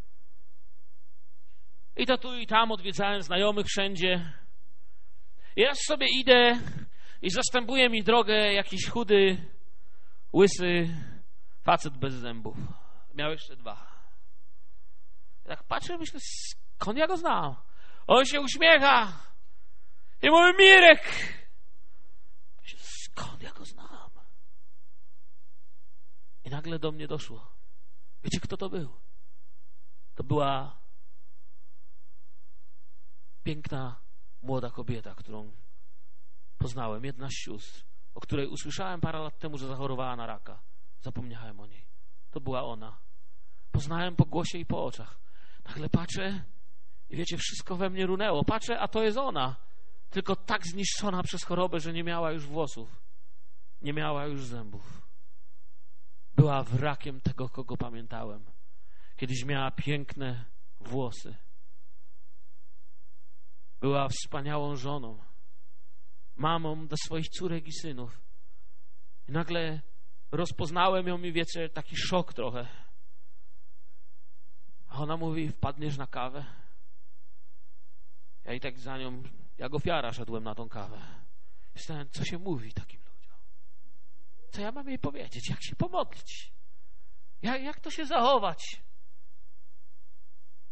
A: i to tu i tam odwiedzałem znajomych wszędzie. I ja sobie idę i zastępuje mi drogę jakiś chudy, łysy facet bez zębów. Miał jeszcze 2. Ja tak patrzę, myślę, skąd ja go znam? On się uśmiecha i mówi: Mirek! Skąd ja go znam? I nagle do mnie doszło. Wiecie, kto to był? To była piękna, młoda kobieta, którą poznałem, jedna z sióstr, o której usłyszałem parę lat temu, że zachorowała na raka. Zapomniałem o niej. To była ona. Poznałem po głosie i po oczach. Nagle patrzę i wiecie, wszystko we mnie runęło. Patrzę, a to jest ona. Tylko tak zniszczona przez chorobę, że nie miała już włosów. Nie miała już zębów. Była wrakiem tego, kogo pamiętałem. Kiedyś miała piękne włosy. Była wspaniałą żoną. Mamą do swoich córek i synów. I nagle rozpoznałem ją i wiecie, taki szok trochę. A ona mówi: wpadniesz na kawę? Ja i tak za nią, jak ofiara, szedłem na tą kawę. Myślałem, co się mówi takim ludziom? Co ja mam jej powiedzieć? Jak się pomodlić? Jak to się zachować?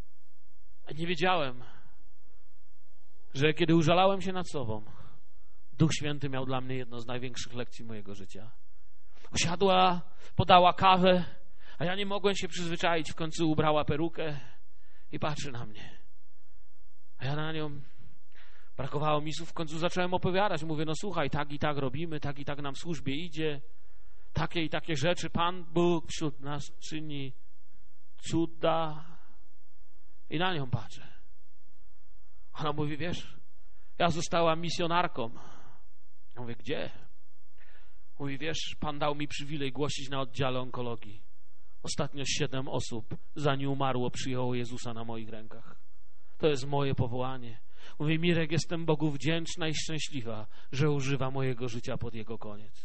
A: A nie wiedziałem, że kiedy użalałem się nad sobą, Duch Święty miał dla mnie jedną z największych lekcji mojego życia. Usiadła, podała kawę, a ja nie mogłem się przyzwyczaić. W końcu ubrała perukę i patrzy na mnie. A ja na nią, brakowało mi słów, w końcu zacząłem opowiadać. Mówię, no słuchaj, tak i tak robimy, tak i tak nam w służbie idzie. Takie i takie rzeczy Pan Bóg wśród nas czyni cuda. I na nią patrzę. Ona mówi, wiesz, ja zostałam misjonarką. Ja mówię, gdzie? Mówi, wiesz, Pan dał mi przywilej głosić na oddziale onkologii. Ostatnio 7 osób, zanim umarło, przyjęło Jezusa na moich rękach. To jest moje powołanie. Mówi, Mirek, jestem Bogu wdzięczna i szczęśliwa, że używa mojego życia pod Jego koniec.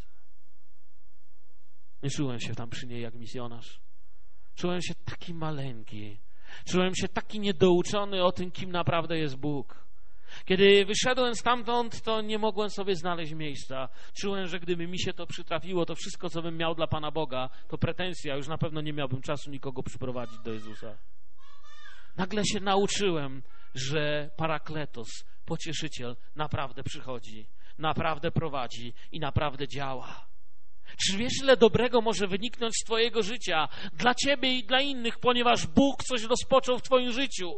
A: Nie czułem się tam przy niej jak misjonarz. Czułem się taki maleńki. Czułem się taki niedouczony o tym, kim naprawdę jest Bóg. Kiedy wyszedłem stamtąd, to nie mogłem sobie znaleźć miejsca. Czułem, że gdyby mi się to przytrafiło, to wszystko, co bym miał dla Pana Boga, to pretensja. Już na pewno nie miałbym czasu nikogo przyprowadzić do Jezusa. Nagle się nauczyłem, że Parakletos, Pocieszyciel, naprawdę przychodzi, naprawdę prowadzi i naprawdę działa. Czy wiesz, ile dobrego może wyniknąć z Twojego życia dla Ciebie i dla innych, ponieważ Bóg coś rozpoczął w Twoim życiu?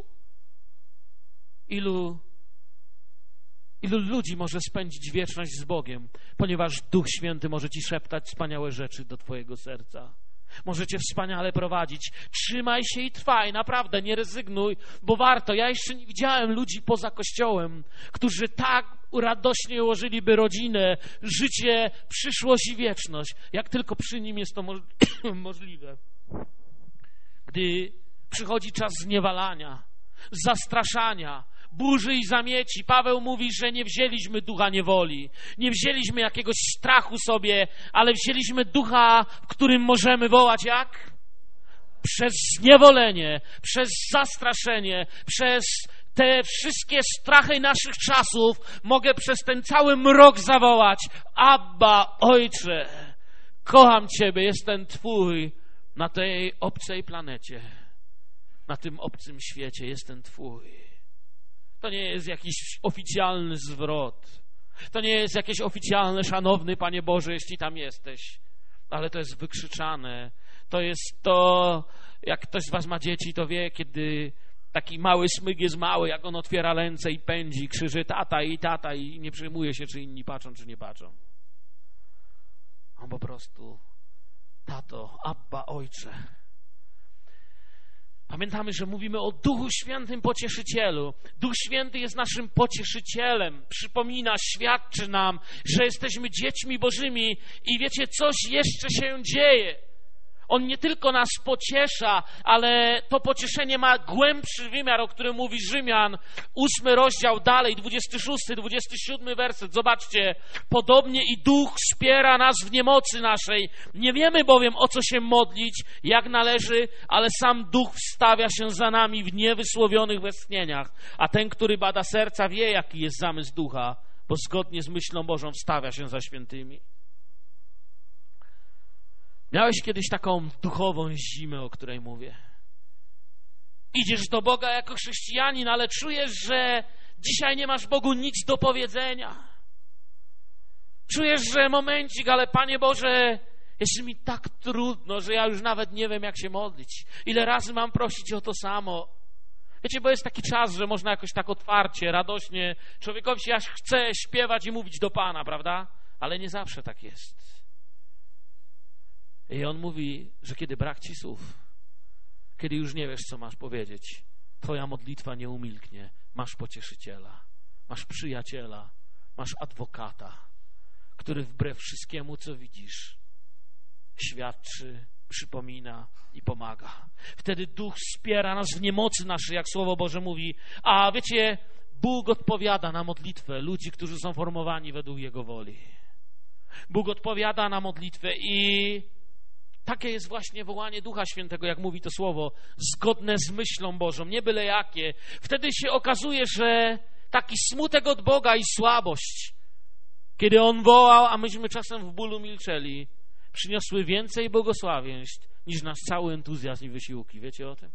A: Ilu ludzi może spędzić wieczność z Bogiem, ponieważ Duch Święty może Ci szeptać wspaniałe rzeczy do Twojego serca. Może Cię wspaniale prowadzić. Trzymaj się i trwaj, naprawdę, nie rezygnuj, bo warto. Ja jeszcze nie widziałem ludzi poza Kościołem, którzy tak radośnie ułożyliby rodzinę, życie, przyszłość i wieczność, jak tylko przy nim jest to możliwe. Gdy przychodzi czas zniewalania, zastraszania, burzy i zamieci, Paweł mówi, że nie wzięliśmy ducha niewoli, nie wzięliśmy jakiegoś strachu sobie, ale wzięliśmy ducha, w którym możemy wołać jak? Przez zniewolenie, przez zastraszenie, przez te wszystkie strachy naszych czasów mogę przez ten cały mrok zawołać: Abba, Ojcze, kocham Ciebie, jestem Twój na tej obcej planecie, na tym obcym świecie, jestem Twój. To nie jest jakiś oficjalny zwrot. To nie jest jakieś oficjalne, szanowny Panie Boże, jeśli tam jesteś. Ale to jest wykrzyczane. To jest to, jak ktoś z was ma dzieci, to wie, kiedy taki mały smyg jest mały, jak on otwiera ręce i pędzi, krzyczy tata i nie przejmuje się, czy inni patrzą, czy nie patrzą. On po prostu: tato, Abba, Ojcze. Pamiętamy, że mówimy o Duchu Świętym Pocieszycielu. Duch Święty jest naszym pocieszycielem. Przypomina, świadczy nam, że jesteśmy dziećmi Bożymi i wiecie, coś jeszcze się dzieje. On nie tylko nas pociesza, ale to pocieszenie ma głębszy wymiar, o którym mówi Rzymian, 8 rozdział dalej, 26, 27 werset. Zobaczcie, podobnie i Duch wspiera nas w niemocy naszej. Nie wiemy bowiem, o co się modlić, jak należy, ale sam Duch wstawia się za nami w niewysłowionych westchnieniach. A ten, który bada serca, wie, jaki jest zamysł Ducha, bo zgodnie z myślą Bożą wstawia się za świętymi. Miałeś kiedyś taką duchową zimę, o której mówię. Idziesz do Boga jako chrześcijanin, ale czujesz, że dzisiaj nie masz Bogu nic do powiedzenia. Czujesz, że momencik, ale Panie Boże, jest mi tak trudno, że ja już nawet nie wiem, jak się modlić. Ile razy mam prosić o to samo. Wiecie, bo jest taki czas, że można jakoś tak otwarcie, radośnie człowiekowi się aż chce śpiewać i mówić do Pana, prawda? Ale nie zawsze tak jest. I on mówi, że kiedy brak ci słów, kiedy już nie wiesz, co masz powiedzieć, twoja modlitwa nie umilknie. Masz pocieszyciela, masz przyjaciela, masz adwokata, który wbrew wszystkiemu, co widzisz, świadczy, przypomina i pomaga. Wtedy Duch wspiera nas w niemocy naszej, jak Słowo Boże mówi. A wiecie, Bóg odpowiada na modlitwę ludzi, którzy są formowani według Jego woli. Bóg odpowiada na modlitwę i takie jest właśnie wołanie Ducha Świętego, jak mówi to Słowo, zgodne z myślą Bożą, nie byle jakie. Wtedy się okazuje, że taki smutek od Boga i słabość, kiedy On wołał, a myśmy czasem w bólu milczeli, przyniosły więcej błogosławieństw niż nasz cały entuzjazm i wysiłki. Wiecie o tym?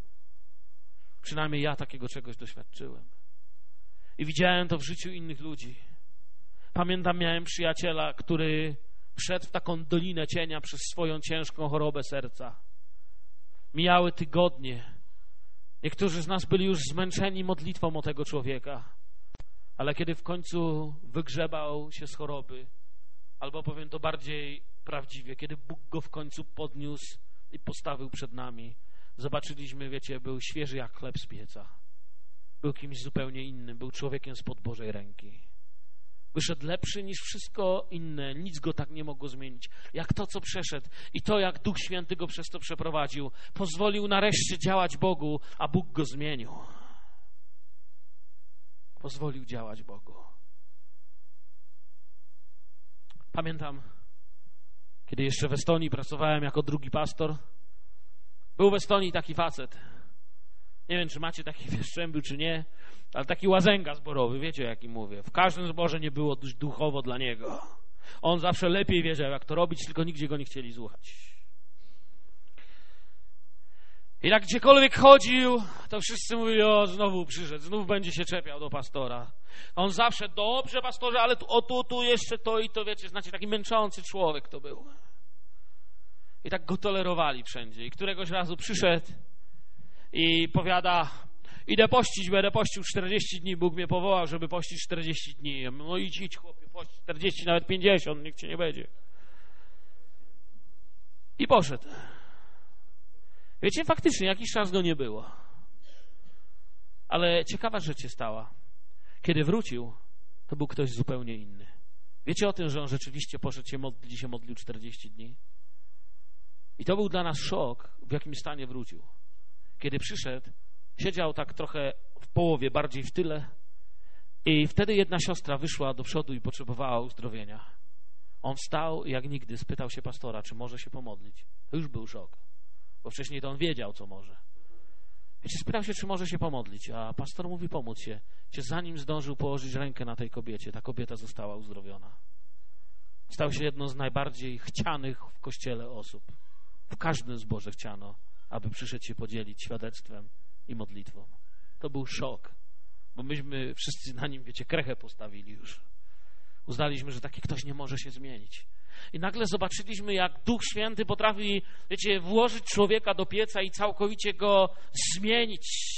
A: Przynajmniej ja takiego czegoś doświadczyłem. I widziałem to w życiu innych ludzi. Pamiętam, miałem przyjaciela, który wszedł w taką dolinę cienia przez swoją ciężką chorobę serca. Mijały tygodnie. Niektórzy z nas byli już zmęczeni modlitwą o tego człowieka. Ale kiedy w końcu wygrzebał się z choroby, albo powiem to bardziej prawdziwie, kiedy Bóg go w końcu podniósł i postawił przed nami, zobaczyliśmy, wiecie, był świeży jak chleb z pieca. Był kimś zupełnie innym, był człowiekiem spod Bożej ręki. Wyszedł lepszy niż wszystko inne, nic go tak nie mogło zmienić, jak to, co przeszedł i to, jak Duch Święty go przez to przeprowadził. Pozwolił nareszcie działać Bogu, a Bóg go zmienił. Pozwolił działać Bogu. Pamiętam, kiedy jeszcze w Estonii pracowałem jako drugi pastor, był w Estonii taki facet. Nie wiem, czy macie takich w Jastrzębiu, czy nie, ale taki łazęga zborowy, wiecie, o jakim mówię. W każdym zborze nie było dość duchowo dla niego. On zawsze lepiej wiedział, jak to robić, tylko nigdzie go nie chcieli słuchać. I jak gdziekolwiek chodził, to wszyscy mówili, o, znowu przyszedł, znów będzie się czepiał do pastora. On zawsze, dobrze pastorze, ale tu jeszcze to i to, wiecie, znaczy taki męczący człowiek to był. I tak go tolerowali wszędzie. I któregoś razu przyszedł i powiada, idę pościć, będę pościł 40 dni, Bóg mnie powołał, żeby pościć 40 dni. No idź chłopie, pościć 40, nawet 50, nikt cię nie będzie. I poszedł. Wiecie, faktycznie jakiś czas go nie było. Ale ciekawa rzecz się stała. Kiedy wrócił, to był ktoś zupełnie inny. Wiecie o tym, że on rzeczywiście poszedł się modlił 40 dni? I to był dla nas szok, w jakim stanie wrócił. Kiedy przyszedł, siedział tak trochę w połowie, bardziej w tyle i wtedy jedna siostra wyszła do przodu i potrzebowała uzdrowienia. On wstał i jak nigdy spytał się pastora, czy może się pomodlić. To już był szok, bo wcześniej to on wiedział, co może. Wiecie, spytał się, czy może się pomodlić, a pastor mówi, pomóc się. Zanim zdążył położyć rękę na tej kobiecie, ta kobieta została uzdrowiona. Stał się jedną z najbardziej chcianych w Kościele osób. W każdym zborze chciano, aby przyszedł się podzielić świadectwem i modlitwą. To był szok, bo myśmy wszyscy na nim, wiecie, krechę postawili już. Uznaliśmy, że taki ktoś nie może się zmienić. I nagle zobaczyliśmy, jak Duch Święty potrafi, wiecie, włożyć człowieka do pieca i całkowicie go zmienić.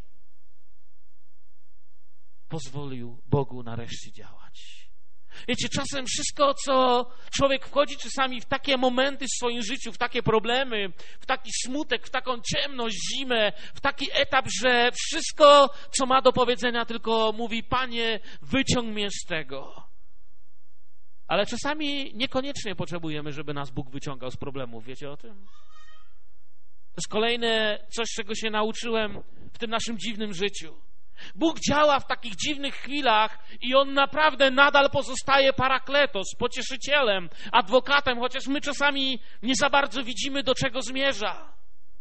A: Pozwolił Bogu nareszcie działać. Wiecie, czasem wszystko, co człowiek wchodzi czasami w takie momenty w swoim życiu, w takie problemy, w taki smutek, w taką ciemność, zimę, w taki etap, że wszystko, co ma do powiedzenia, tylko mówi, Panie, wyciąg mnie z tego. Ale czasami niekoniecznie potrzebujemy, żeby nas Bóg wyciągał z problemów. Wiecie o tym? To jest kolejne coś, czego się nauczyłem w tym naszym dziwnym życiu. Bóg działa w takich dziwnych chwilach i On naprawdę nadal pozostaje parakletos, pocieszycielem, adwokatem, chociaż my czasami nie za bardzo widzimy, do czego zmierza.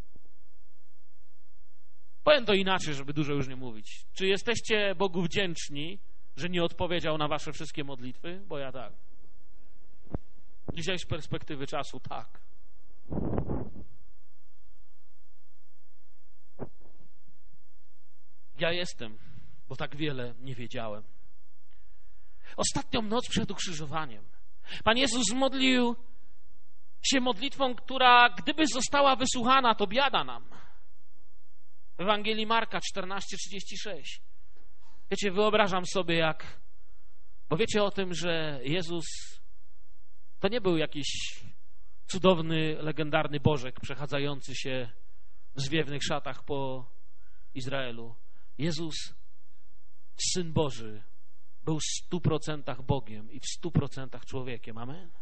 A: Powiem to inaczej, żeby dużo już nie mówić. Czy jesteście Bogu wdzięczni, że nie odpowiedział na wasze wszystkie modlitwy? Bo ja tak. Dzisiaj z perspektywy czasu tak. Ja jestem, bo tak wiele nie wiedziałem. Ostatnią noc przed ukrzyżowaniem Pan Jezus modlił się modlitwą, która gdyby została wysłuchana, to biada nam. W Ewangelii Marka 14:36. Wiecie, wyobrażam sobie jak... Bo wiecie o tym, że Jezus to nie był jakiś cudowny, legendarny Bożek przechadzający się w zwiewnych szatach po Izraelu. Jezus, Syn Boży, był w 100% Bogiem i w 100% człowiekiem. Amen?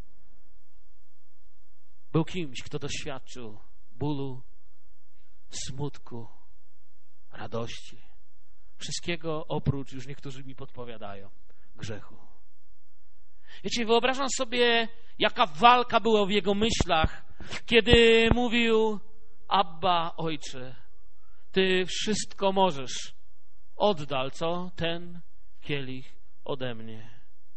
A: Był kimś, kto doświadczył bólu, smutku, radości. Wszystkiego oprócz, już niektórzy mi podpowiadają, grzechu. Wiecie, wyobrażam sobie, jaka walka była w jego myślach, kiedy mówił: Abba, Ojcze, Ty wszystko możesz. Oddal, co? Ten kielich ode mnie.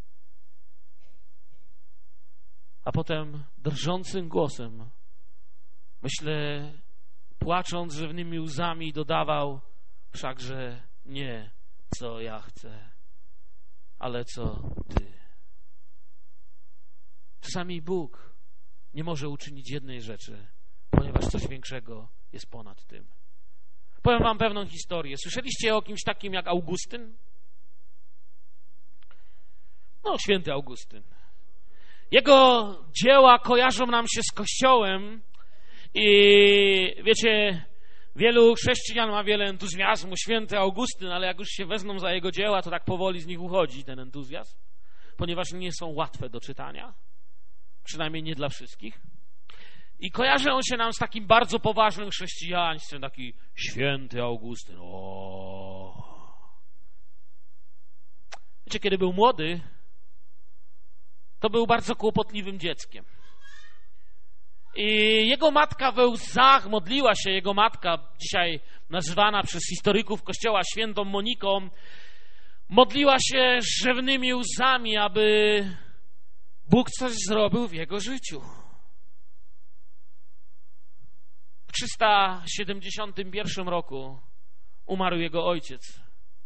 A: A potem drżącym głosem, myślę, płacząc rzewnymi łzami, dodawał: wszakże nie, co ja chcę, ale co ty. Czasami Bóg nie może uczynić jednej rzeczy, ponieważ coś większego jest ponad tym. Powiem wam pewną historię. Słyszeliście o kimś takim jak Augustyn? No, święty Augustyn. Jego dzieła kojarzą nam się z Kościołem i wiecie, wielu chrześcijan ma wiele entuzjazmu, święty Augustyn, ale jak już się wezmą za jego dzieła, to tak powoli z nich uchodzi ten entuzjazm, ponieważ nie są łatwe do czytania, przynajmniej nie dla wszystkich. I kojarzy on się nam z takim bardzo poważnym chrześcijaństwem, taki święty Augustyn. Wiecie, kiedy był młody, to był bardzo kłopotliwym dzieckiem. I jego matka we łzach modliła się, jego matka, dzisiaj nazywana przez historyków Kościoła świętą Moniką, modliła się rzewnymi łzami, aby Bóg coś zrobił w jego życiu. W 371 roku umarł jego ojciec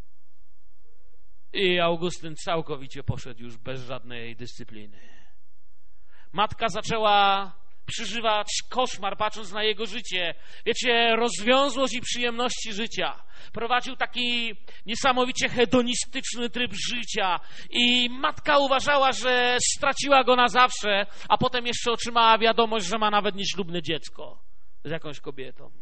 A: i Augustyn całkowicie poszedł już bez żadnej dyscypliny. Matka zaczęła przeżywać koszmar, patrząc na jego życie. Wiecie, rozwiązłość i przyjemności życia. Prowadził taki niesamowicie hedonistyczny tryb życia i matka uważała, że straciła go na zawsze, a potem jeszcze otrzymała wiadomość, że ma nawet nieślubne dziecko z jakąś kobietą.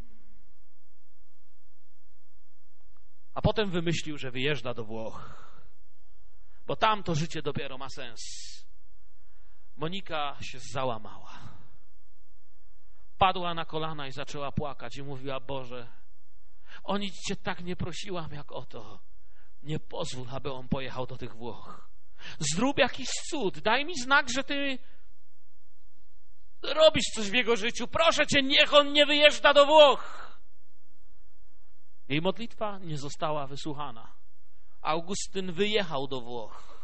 A: A potem wymyślił, że wyjeżdża do Włoch, bo tam to życie dopiero ma sens. Monika się załamała. Padła na kolana i zaczęła płakać i mówiła: Boże, o nic Cię tak nie prosiłam jak o to. Nie pozwól, aby on pojechał do tych Włoch. Zrób jakiś cud, daj mi znak, że Ty robisz coś w jego życiu. Proszę Cię, niech on nie wyjeżdża do Włoch. Jej modlitwa nie została wysłuchana. Augustyn wyjechał do Włoch.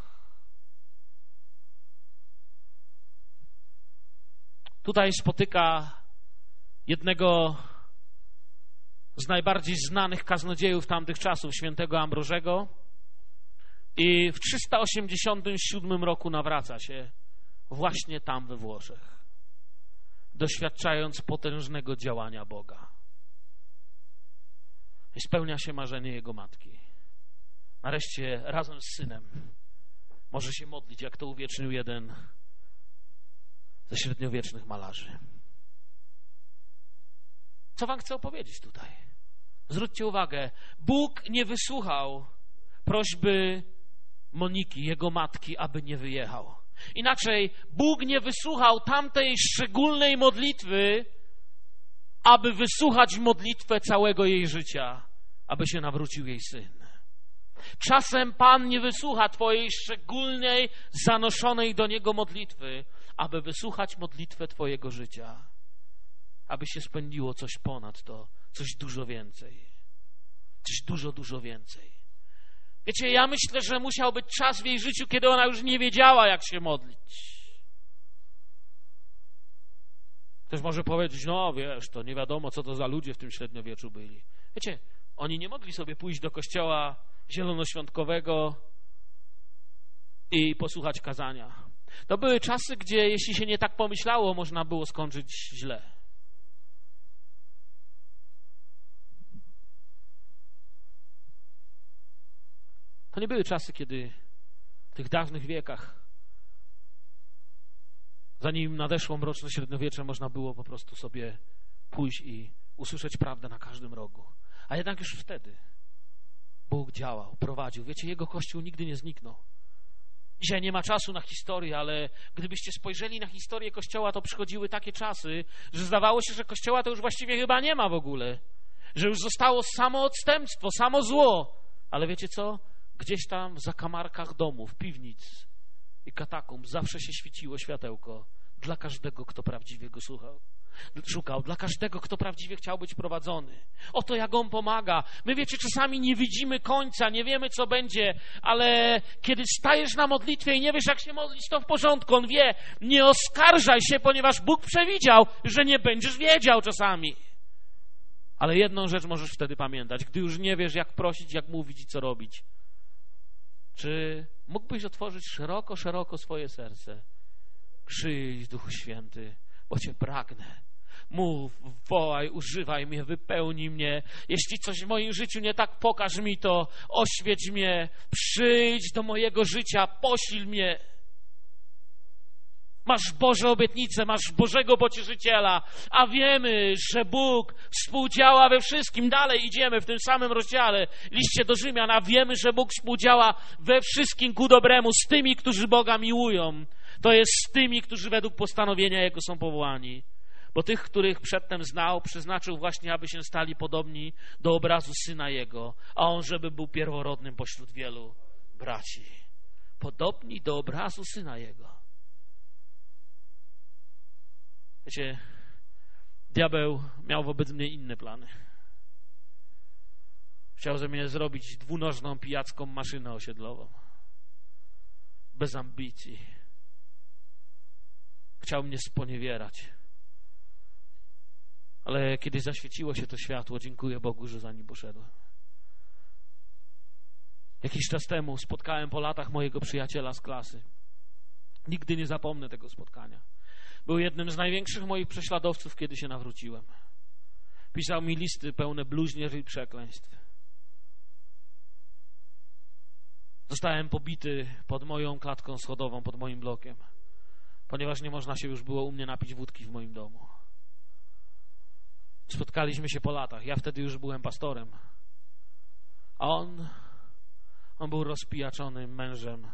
A: Tutaj spotyka jednego z najbardziej znanych kaznodziejów tamtych czasów, świętego Ambrożego, i w 387 roku nawraca się właśnie tam we Włoszech, doświadczając potężnego działania Boga. I spełnia się marzenie jego matki. Nareszcie razem z synem może się modlić, jak to uwiecznił jeden ze średniowiecznych malarzy. Co wam chcę opowiedzieć tutaj? Zwróćcie uwagę, Bóg nie wysłuchał prośby Moniki, jego matki, aby nie wyjechał. Inaczej, Bóg nie wysłuchał tamtej szczególnej modlitwy, aby wysłuchać modlitwę całego jej życia, aby się nawrócił jej syn. Czasem Pan nie wysłucha twojej szczególnej, zanoszonej do Niego modlitwy, aby wysłuchać modlitwę twojego życia, aby się spędziło coś ponad to, coś dużo więcej. Coś dużo, dużo więcej. Wiecie, ja myślę, że musiał być czas w jej życiu, kiedy ona już nie wiedziała, jak się modlić. Ktoś może powiedzieć: no wiesz, to nie wiadomo, co to za ludzie w tym średniowieczu byli. Wiecie, oni nie mogli sobie pójść do kościoła zielonoświątkowego i posłuchać kazania. To były czasy, gdzie jeśli się nie tak pomyślało, można było skończyć źle. To nie były czasy, kiedy w tych dawnych wiekach, zanim nadeszło mroczne średniowiecze, można było po prostu sobie pójść i usłyszeć prawdę na każdym rogu. A jednak już wtedy Bóg działał, prowadził. Wiecie, Jego Kościół nigdy nie zniknął. Dzisiaj nie ma czasu na historię, ale gdybyście spojrzeli na historię Kościoła, to przychodziły takie czasy, że zdawało się, że Kościoła to już właściwie chyba nie ma w ogóle. Że już zostało samo odstępstwo, samo zło. Ale wiecie co? Gdzieś tam w zakamarkach domów, piwnic i katakumb zawsze się świeciło światełko dla każdego, kto prawdziwie go szukał, dla każdego, kto prawdziwie chciał być prowadzony. Oto jak On pomaga. My, wiecie, czasami nie widzimy końca, nie wiemy, co będzie, ale kiedy stajesz na modlitwie i nie wiesz, jak się modlić, to w porządku. On wie, nie oskarżaj się, ponieważ Bóg przewidział, że nie będziesz wiedział czasami. Ale jedną rzecz możesz wtedy pamiętać, gdy już nie wiesz, jak prosić, jak mówić i co robić. Czy mógłbyś otworzyć szeroko, szeroko swoje serce. Przyjdź, Duchu Święty, bo Cię pragnę. Mów, wołaj, używaj mnie, wypełnij mnie. Jeśli coś w moim życiu nie tak, pokaż mi to, oświeć mnie. Przyjdź do mojego życia, posil mnie. Masz Boże obietnice, masz Bożego Pocieszyciela, a wiemy, że Bóg współdziała we wszystkim. Dalej idziemy w tym samym rozdziale, liście do Rzymian, a wiemy, że Bóg współdziała we wszystkim ku dobremu z tymi, którzy Boga miłują. To jest z tymi, którzy według postanowienia Jego są powołani. Bo tych, których przedtem znał, przeznaczył właśnie, aby się stali podobni do obrazu Syna Jego, a On, żeby był pierworodnym pośród wielu braci. Podobni do obrazu Syna Jego. Wiecie, diabeł miał wobec mnie inne plany. Chciał ze mnie zrobić dwunożną, pijacką maszynę osiedlową. Bez ambicji. Chciał mnie sponiewierać. Ale kiedy zaświeciło się to światło, dziękuję Bogu, że za nim poszedłem. Jakiś czas temu spotkałem po latach mojego przyjaciela z klasy. Nigdy nie zapomnę tego spotkania. Był jednym z największych moich prześladowców, kiedy się nawróciłem. Pisał mi listy pełne bluźnierz i przekleństw. Zostałem pobity pod moją klatką schodową, pod moim blokiem, ponieważ nie można się już było u mnie napić wódki w moim domu. Spotkaliśmy się po latach. Ja wtedy już byłem pastorem. A on był rozpijaczonym mężem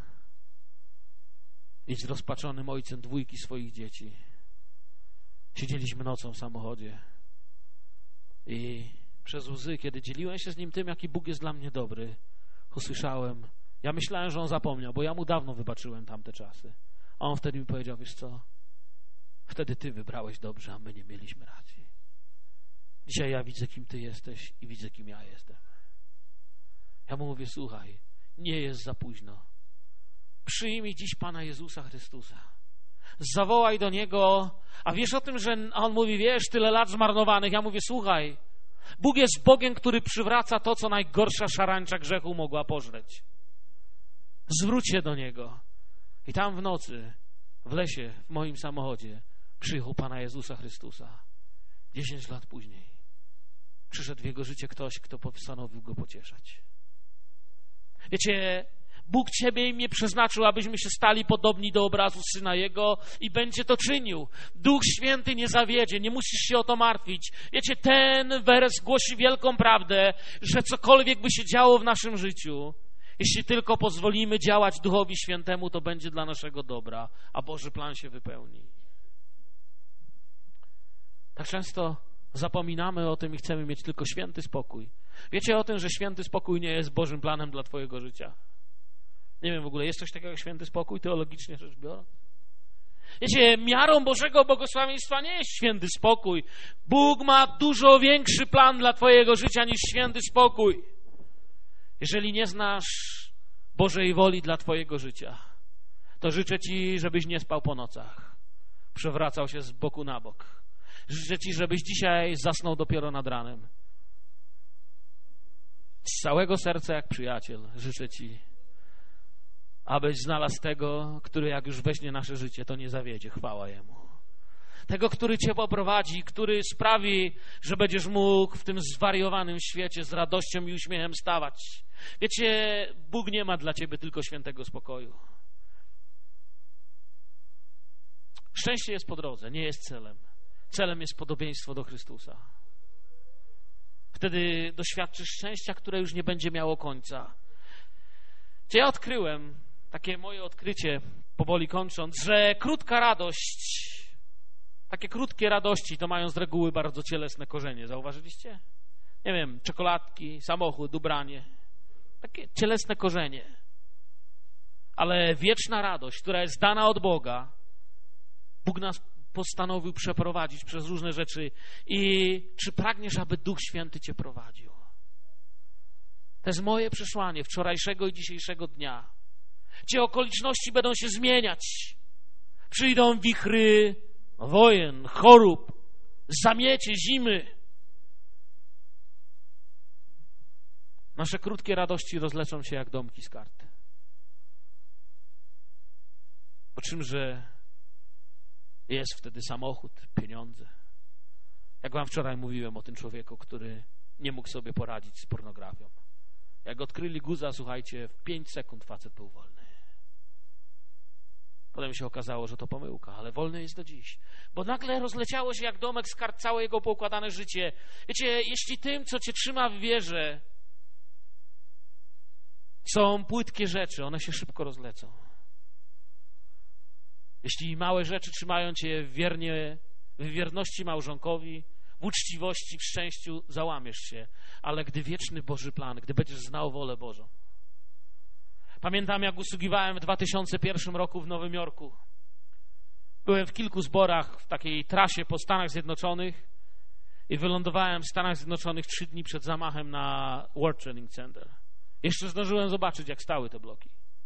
A: i zrozpaczonym ojcem dwójki swoich dzieci. Siedzieliśmy nocą w samochodzie i przez łzy, kiedy dzieliłem się z nim tym, jaki Bóg jest dla mnie dobry, usłyszałem, ja myślałem, że on zapomniał, bo ja mu dawno wybaczyłem tamte czasy. A on wtedy mi powiedział, wiesz co, wtedy ty wybrałeś dobrze, a my nie mieliśmy racji. Dzisiaj ja widzę, kim ty jesteś i widzę, kim ja jestem. Ja mu mówię, słuchaj, nie jest za późno. Przyjmij dziś Pana Jezusa Chrystusa. Zawołaj do Niego, a wiesz o tym, że On mówi, wiesz, tyle lat zmarnowanych. Ja mówię, słuchaj, Bóg jest Bogiem, który przywraca to, co najgorsza szarańcza grzechu mogła pożreć. Zwróć się do Niego. I tam w nocy, w lesie, w moim samochodzie przyjechał Pana Jezusa Chrystusa. 10 lat później przyszedł w jego życie ktoś, kto postanowił go pocieszać. Wiecie, Bóg ciebie i mnie przeznaczył, abyśmy się stali podobni do obrazu Syna Jego i będzie to czynił. Duch Święty nie zawiedzie, nie musisz się o to martwić. Wiecie, ten wers głosi wielką prawdę, że cokolwiek by się działo w naszym życiu, jeśli tylko pozwolimy działać Duchowi Świętemu, to będzie dla naszego dobra, a Boży plan się wypełni. Tak często zapominamy o tym i chcemy mieć tylko święty spokój. Wiecie o tym, że święty spokój nie jest Bożym planem dla twojego życia? Nie wiem w ogóle, jest coś takiego jak święty spokój, teologicznie rzecz biorąc? Wiecie, miarą Bożego błogosławieństwa nie jest święty spokój. Bóg ma dużo większy plan dla twojego życia niż święty spokój. Jeżeli nie znasz Bożej woli dla twojego życia, to życzę ci, żebyś nie spał po nocach. Przewracał się z boku na bok. Życzę ci, żebyś dzisiaj zasnął dopiero nad ranem. Z całego serca jak przyjaciel życzę ci, abyś znalazł tego, który jak już weźmie nasze życie, to nie zawiedzie. Chwała Jemu. Tego, który cię poprowadzi, który sprawi, że będziesz mógł w tym zwariowanym świecie z radością i uśmiechem stawać. Wiecie, Bóg nie ma dla ciebie tylko świętego spokoju. Szczęście jest po drodze, nie jest celem. Celem jest podobieństwo do Chrystusa. Wtedy doświadczysz szczęścia, które już nie będzie miało końca. Ja odkryłem, takie moje odkrycie, powoli kończąc, że krótka radość, takie krótkie radości to mają z reguły bardzo cielesne korzenie. Zauważyliście? Nie wiem, czekoladki, samochód, ubranie. Takie cielesne korzenie. Ale wieczna radość, która jest dana od Boga, Bóg nas postanowił przeprowadzić przez różne rzeczy. I czy pragniesz, aby Duch Święty cię prowadził? To jest moje przesłanie wczorajszego i dzisiejszego dnia. Gdzie okoliczności będą się zmieniać. Przyjdą wichry wojen, chorób, zamiecie, zimy. Nasze krótkie radości rozleczą się jak domki z kart. Po czymże jest wtedy samochód, pieniądze. Jak wam wczoraj mówiłem o tym człowieku, który nie mógł sobie poradzić z pornografią. Jak odkryli guza, słuchajcie, w 5 sekund facet był wolny. Potem się okazało, że to pomyłka, ale wolny jest do dziś. Bo nagle rozleciało się jak domek z kart całe jego poukładane życie. Wiecie, jeśli tym, co cię trzyma w wierze, są płytkie rzeczy, one się szybko rozlecą. Jeśli małe rzeczy trzymają cię w wierności małżonkowi, w uczciwości, w szczęściu, załamiesz się. Ale gdy wieczny Boży plan, gdy będziesz znał wolę Bożą. Pamiętam, jak usługiwałem w 2001 roku w Nowym Jorku. Byłem w kilku zborach w takiej trasie po Stanach Zjednoczonych i wylądowałem w Stanach Zjednoczonych 3 dni przed zamachem na World Trade Center. Jeszcze zdążyłem zobaczyć, jak stały te bloki.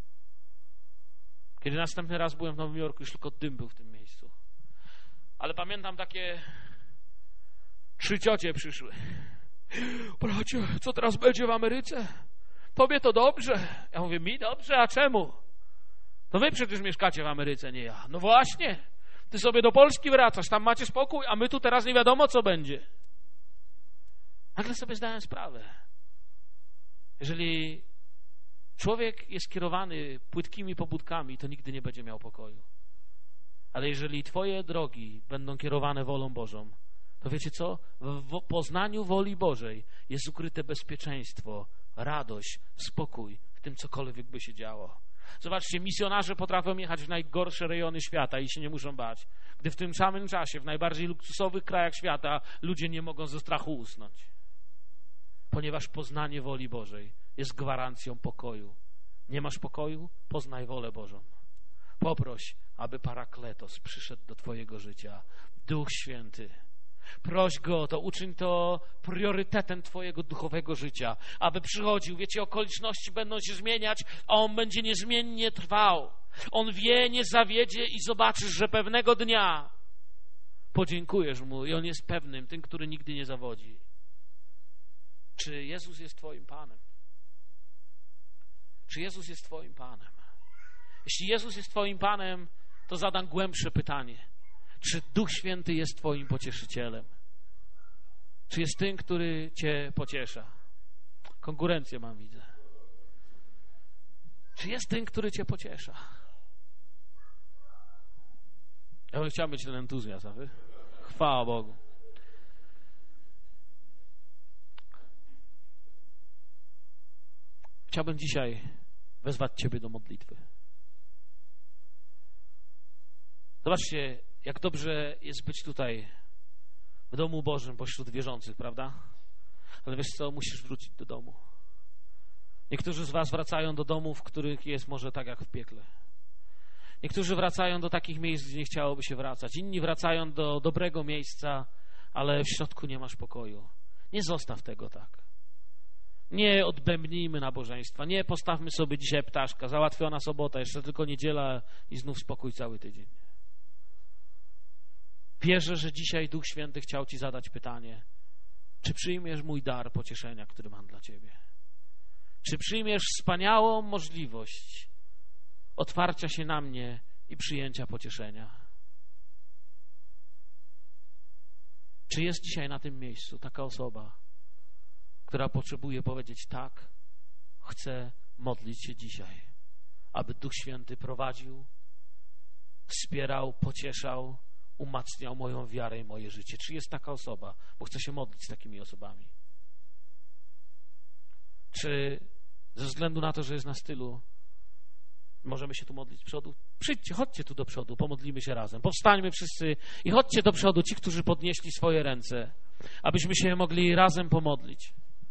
A: Kiedy następny raz byłem w Nowym Jorku, już tylko dym był w tym miejscu. Ale pamiętam, takie 3 ciocie przyszły. Bracie, co teraz będzie w Ameryce? Tobie to dobrze. Ja mówię, mi dobrze, a czemu? To wy przecież mieszkacie w Ameryce, nie ja. No właśnie. Ty sobie do Polski wracasz, tam macie spokój, a my tu teraz nie wiadomo, co będzie. Nagle sobie zdałem sprawę. Jeżeli człowiek jest kierowany płytkimi pobudkami, to nigdy nie będzie miał pokoju. Ale jeżeli twoje drogi będą kierowane wolą Bożą, to wiecie co? W poznaniu woli Bożej jest ukryte bezpieczeństwo, radość, spokój w tym, cokolwiek by się działo. Zobaczcie, misjonarze potrafią jechać w najgorsze rejony świata i się nie muszą bać. Gdy w tym samym czasie w najbardziej luksusowych krajach świata ludzie nie mogą ze strachu usnąć. Ponieważ poznanie woli Bożej jest gwarancją pokoju. Nie masz pokoju? Poznaj wolę Bożą. Poproś, aby Parakletos przyszedł do twojego życia. Duch Święty. Proś Go, to uczyń to priorytetem twojego duchowego życia, aby przychodził. Wiecie, okoliczności będą się zmieniać, a On będzie niezmiennie trwał. On wie, nie zawiedzie i zobaczysz, że pewnego dnia podziękujesz Mu i On jest pewnym, tym, który nigdy nie zawodzi. Czy Jezus jest twoim Panem? Czy Jezus jest twoim Panem? Jeśli Jezus jest twoim Panem, to zadam głębsze pytanie. Czy Duch Święty jest twoim pocieszycielem? Czy jest tym, który cię pociesza? Konkurencję mam, widzę. Czy jest tym, który cię pociesza? Ja bym chciał mieć ten entuzjazm, a wy? Chwała Bogu. Chciałbym dzisiaj wezwać ciebie do modlitwy. Zobaczcie, jak dobrze jest być tutaj w domu Bożym pośród wierzących, prawda? Ale wiesz co, musisz wrócić do domu. Niektórzy z was wracają do domów, w których jest może tak jak w piekle. Niektórzy wracają do takich miejsc, gdzie nie chciałoby się wracać. Inni wracają do dobrego miejsca, ale w środku nie masz pokoju. Nie zostaw tego tak. Nie odbębnijmy nabożeństwa. Nie postawmy sobie dzisiaj ptaszka. Załatwiona sobota, jeszcze tylko niedziela i znów spokój cały tydzień. Wierzę, że dzisiaj Duch Święty chciał ci zadać pytanie. Czy przyjmiesz mój dar pocieszenia, który mam dla ciebie? Czy przyjmiesz wspaniałą możliwość otwarcia się na mnie i przyjęcia pocieszenia? Czy jest dzisiaj na tym miejscu taka osoba, która potrzebuje powiedzieć tak, chcę modlić się dzisiaj, aby Duch Święty prowadził, wspierał, pocieszał, umacniał moją wiarę i moje życie? Czy jest taka osoba? Bo chcę się modlić z takimi osobami. Czy ze względu na to, że jest na stylu, możemy się tu modlić z przodu? Przyjdźcie, chodźcie tu do przodu, pomodlimy się razem. Powstańmy wszyscy i chodźcie do przodu, ci, którzy podnieśli swoje ręce, abyśmy się mogli razem pomodlić.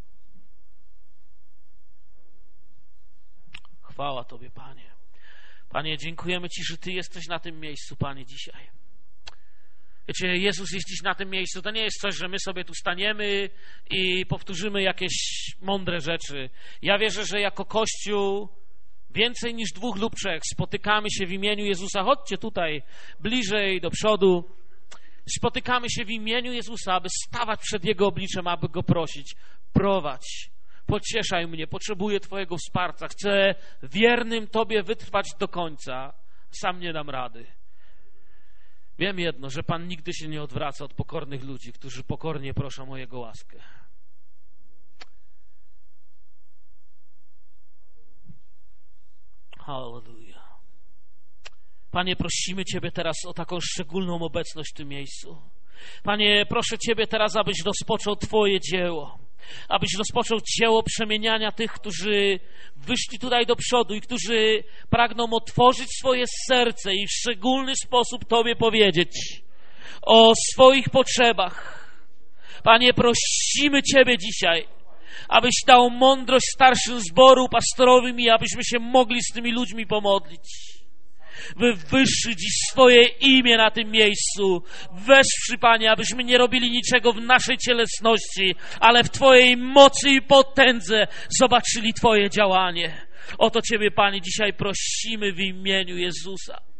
A: Chwała Tobie, Panie. Panie, dziękujemy Ci, że Ty jesteś na tym miejscu, Panie, dzisiaj. Wiecie, Jezus jest dziś na tym miejscu. To nie jest coś, że my sobie tu staniemy i powtórzymy jakieś mądre rzeczy. Ja wierzę, że jako Kościół więcej niż 2 lub 3 spotykamy się w imieniu Jezusa. Chodźcie tutaj bliżej, do przodu. Spotykamy się w imieniu Jezusa, aby stawać przed Jego obliczem, aby Go prosić. Prowadź, pocieszaj mnie, potrzebuję Twojego wsparcia. Chcę wiernym Tobie wytrwać do końca, Sam nie dam rady. Wiem jedno, że Pan nigdy się nie odwraca od pokornych ludzi, którzy pokornie proszą o Jego łaskę. Halleluja. Panie, prosimy Ciebie teraz o taką szczególną obecność w tym miejscu. Panie, proszę Ciebie teraz, abyś rozpoczął Twoje dzieło. Abyś rozpoczął dzieło przemieniania tych, którzy wyszli tutaj do przodu i którzy pragną otworzyć swoje serce i w szczególny sposób Tobie powiedzieć o swoich potrzebach. Panie, prosimy Ciebie dzisiaj, abyś dał mądrość starszym zboru, pastorowym i abyśmy się mogli z tymi ludźmi pomodlić. Wywyższy dziś swoje imię na tym miejscu. Wesprzy, Panie, abyśmy nie robili niczego w naszej cielesności, ale w Twojej mocy i potędze zobaczyli Twoje działanie. O to Ciebie, Panie, dzisiaj prosimy w imieniu Jezusa.